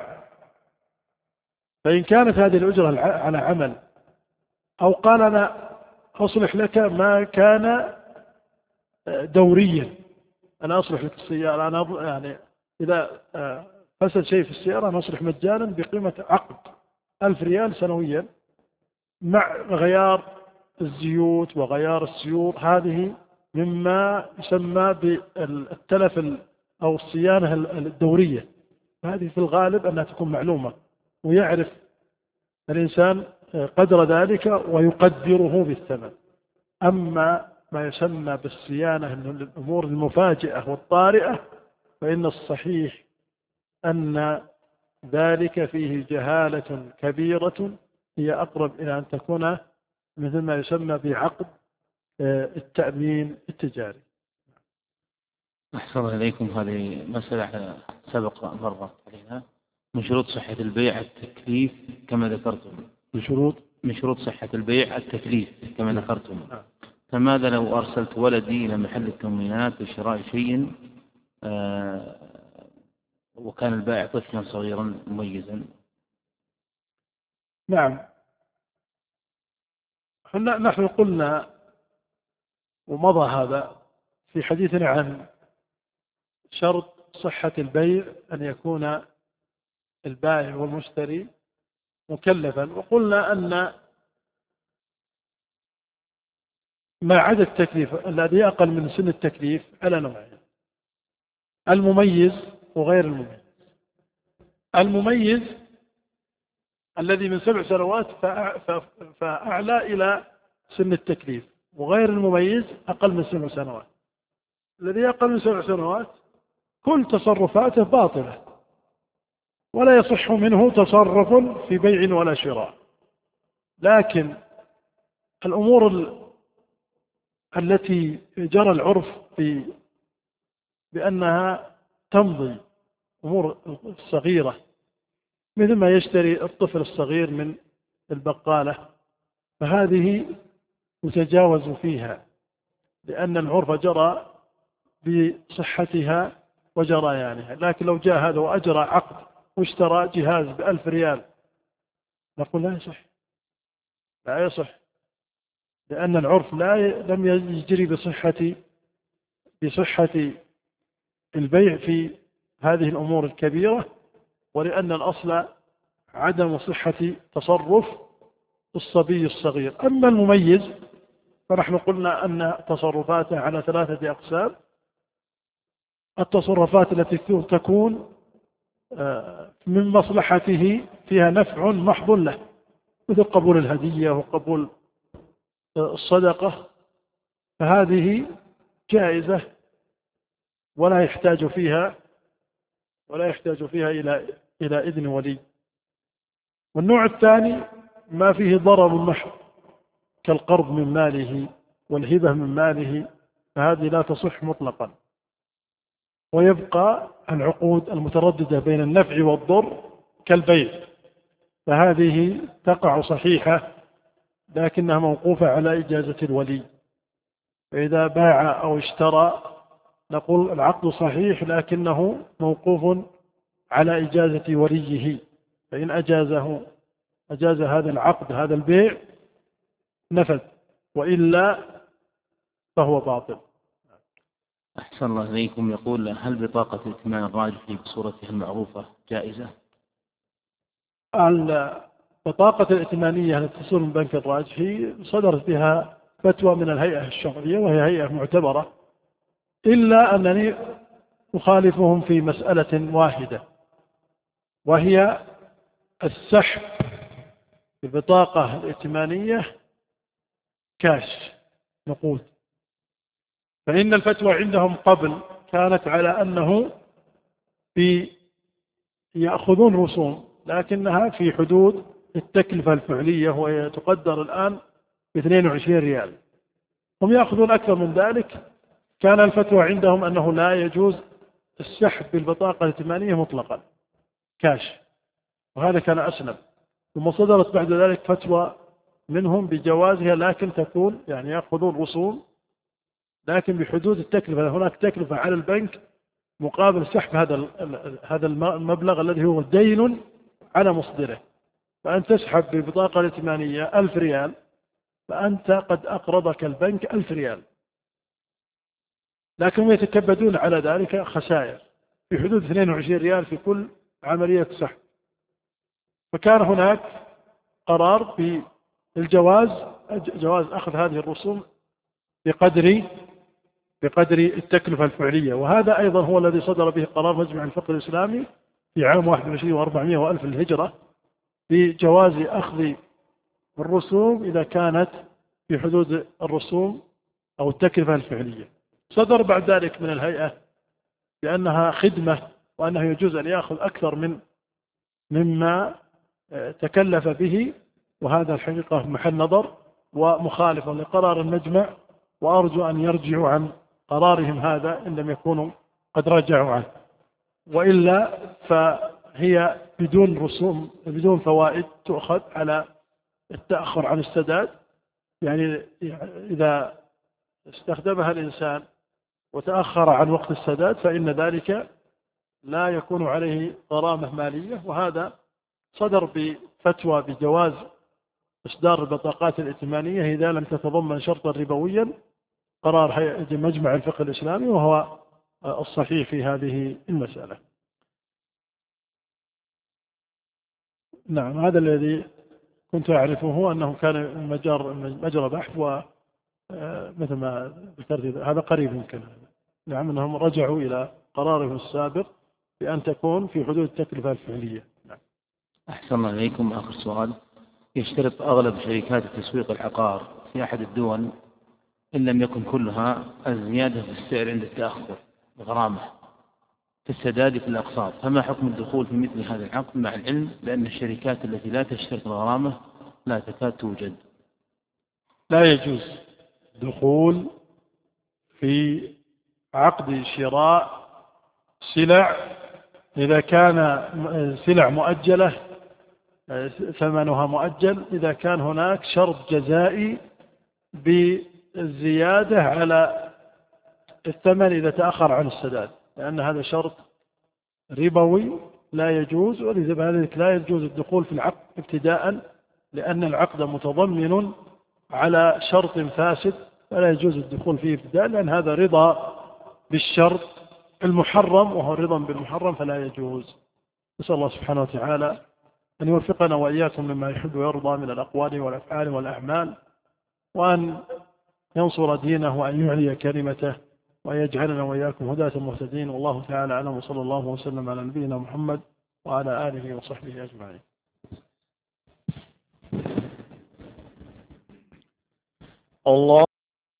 فإن كانت هذه الأجرة على عمل، أو قال أنا أصلح لك ما كان دوريا، أنا أصلح لك السيارة، أنا يعني إذا فسد شيء في السيارة أنا أصلح مجانا بقيمة عقد ألف ريال سنويا مع غيار الزيوت وغيار السيور، هذه مما يسمى بالتلف أو الصيانة الدورية. هذه في الغالب أنها تكون معلومة ويعرف الإنسان قدر ذلك ويقدره بالثمن. أما ما يسمى بالصيانة من الأمور المفاجئة والطارئة فإن الصحيح أن ذلك فيه جهالة كبيرة، هي أقرب إلى أن تكون مثل ما يسمى بعقد التأمين التجاري. أحسن الله إليكم. هذه مسألة سبق مرة عليها. من شروط صحة البيع التكليف كما ذكرتم. من شروط من شروط صحة البيع التكليف كما ذكرتم. فماذا لو أرسلت ولدي إلى محل التموينات لشراء شيء آه وكان البائع طفلا صغيرا مميزا؟ نعم، نحن قلنا ومضى هذا في حديثنا عن شرط صحة البيع أن يكون البائع والمشتري مكلفا، وقلنا أن ما عدا التكليف الذي أقل من سن التكليف على نوعين: المميز وغير المميز. المميز الذي من سبع سنوات فأعلى إلى سن التكليف، وغير المميز أقل من سبع سنوات. الذي أقل من سبع سنوات كل تصرفاته باطلة ولا يصح منه تصرف في بيع ولا شراء. لكن الأمور التي جرى العرف في بأنها تمضي، أمور صغيرة مثل ما يشتري الطفل الصغير من البقالة، فهذه متجاوز فيها لأن العرف جرى بصحتها وجريانها. لكن لو جاء هذا وأجرى عقد واشترى جهاز بألف ريال نقول لا يصح، لا يصح، لأن العرف لا لم يجري بصحة بصحة البيع في هذه الأمور الكبيرة، ولأن الأصل عدم صحة تصرف الصبي الصغير. أما المميز فنحن قلنا أن تصرفاته على ثلاثة أقسام: التصرفات التي تكون من مصلحته فيها نفع محض له، مثل قبول الهدية وقبول الصدقة، فهذه جائزة ولا يحتاج فيها ولا يحتاج فيها إلى إلى إذن ولي. والنوع الثاني ما فيه ضرر محض كالقرض من ماله والهبة من ماله، فهذه لا تصح مطلقا. ويبقى العقود المترددة بين النفع والضر كالبيع، فهذه تقع صحيحة لكنها موقوفة على إجازة الولي. فإذا باع أو اشترى نقول العقد صحيح لكنه موقوف على إجازة وليه، فإن أجازه أجاز هذا العقد هذا البيع نفذ، وإلا فهو باطل. أحسن الله إليكم. يقول: هل بطاقة الائتمان الراجحي بصورتها المعروفة جائزة؟ البطاقة الائتمانية التي تصدر من البنك الراجحي صدرت بها فتوى من الهيئة الشرعية وهي هيئة معتبرة، إلا أنني أخالفهم في مسألة واحدة، وهي السحب ببطاقة الائتمانية كاش نقود. فإن الفتوى عندهم قبل كانت على أنه في يأخذون رسوم لكنها في حدود التكلفة الفعلية، وهي تقدر الآن ب اثنين وعشرين ريال، هم يأخذون أكثر من ذلك. كان الفتوى عندهم أنه لا يجوز السحب بالبطاقة الائتمانية مطلقا كاش، وهذا كان أسلم. ثم صدرت بعد ذلك فتوى منهم بجوازها، لكن تكون يعني يأخذون رسوم لكن بحدود التكلفة. هناك تكلفة على البنك مقابل سحب هذا هذا المبلغ الذي هو دين على مصدره. فأنت تسحب ببطاقة الائتمانية ألف ريال، فأنت قد أقرضك البنك ألف ريال، لكن يتكبدون على ذلك خسائر في حدود اثنين وعشرين ريال في كل عملية سحب. فكان هناك قرار بالجواز جواز أخذ هذه الرسوم بقدر بقدر التكلفة الفعلية، وهذا أيضا هو الذي صدر به قرار مجمع الفقه الإسلامي في عام واحد وعشرين وأربعمائة وألف الهجرة بجواز أخذ الرسوم إذا كانت في حدود الرسوم أو التكلفة الفعلية. صدر بعد ذلك من الهيئة بأنها خدمة، وأنه يجوز أن يأخذ أكثر من مما تكلف به، وهذا الحقيقة محل نظر ومخالف لقرار المجمع، وأرجو أن يرجعوا عن قرارهم هذا إن لم يكونوا قد رجعوا عنه، وإلا فهي بدون رسوم بدون فوائد تؤخذ على التأخر عن السداد. يعني إذا استخدمها الإنسان وتأخر عن وقت السداد فإن ذلك لا يكون عليه غرامة مالية. وهذا صدر بفتوى بجواز إصدار البطاقات الائتمانية إذا لم تتضمن شرطا ربويا، قرار مجمع الفقه الإسلامي، وهو الصحيح في هذه المسألة. نعم، هذا الذي كنت أعرفه، أنه كان مجرى مجرى بحث، ومثل ما ذكرت هذا قريب يمكن. نعم، أنهم رجعوا إلى قرارهم السابق بأن تكون في حدود التكلفة الفعلية. نعم. أحسن الله إليكم. آخر سؤال: يشترط أغلب شركات التسويق العقار في أحد الدول إن لم يكن كلها الزيادة في السعر عند التأخر بغرامة في السداد في الأقساط، فما حكم الدخول في مثل هذا العقد مع العلم بأن الشركات التي لا تشترط الغرامة لا تكاد توجد؟ لا يجوز دخول في عقد شراء سلع إذا كان سلع مؤجلة ثمنها مؤجل، إذا كان هناك شرط جزائي بالزيادة على الثمن إذا تأخر عن السداد، لأن هذا شرط ربوي لا يجوز. ولذلك لا يجوز الدخول في العقد ابتداء، لأن العقد متضمن على شرط فاسد، فلا يجوز الدخول فيه ابتداء، لأن هذا رضا بالشرط المحرم، وهو رضا بالمحرم فلا يجوز. نسأل الله سبحانه وتعالى أن يوفقنا وإياكم مما يحب ويرضى من الأقوال والأفعال والأعمال، وأن ينصر دينه وأن يعلي كلمته، وأن يجعلنا وإياكم هداة مهتدين. والله تعالى أعلم، وصلى الله وسلم على نبينا محمد وعلى آله وصحبه أجمعين. الله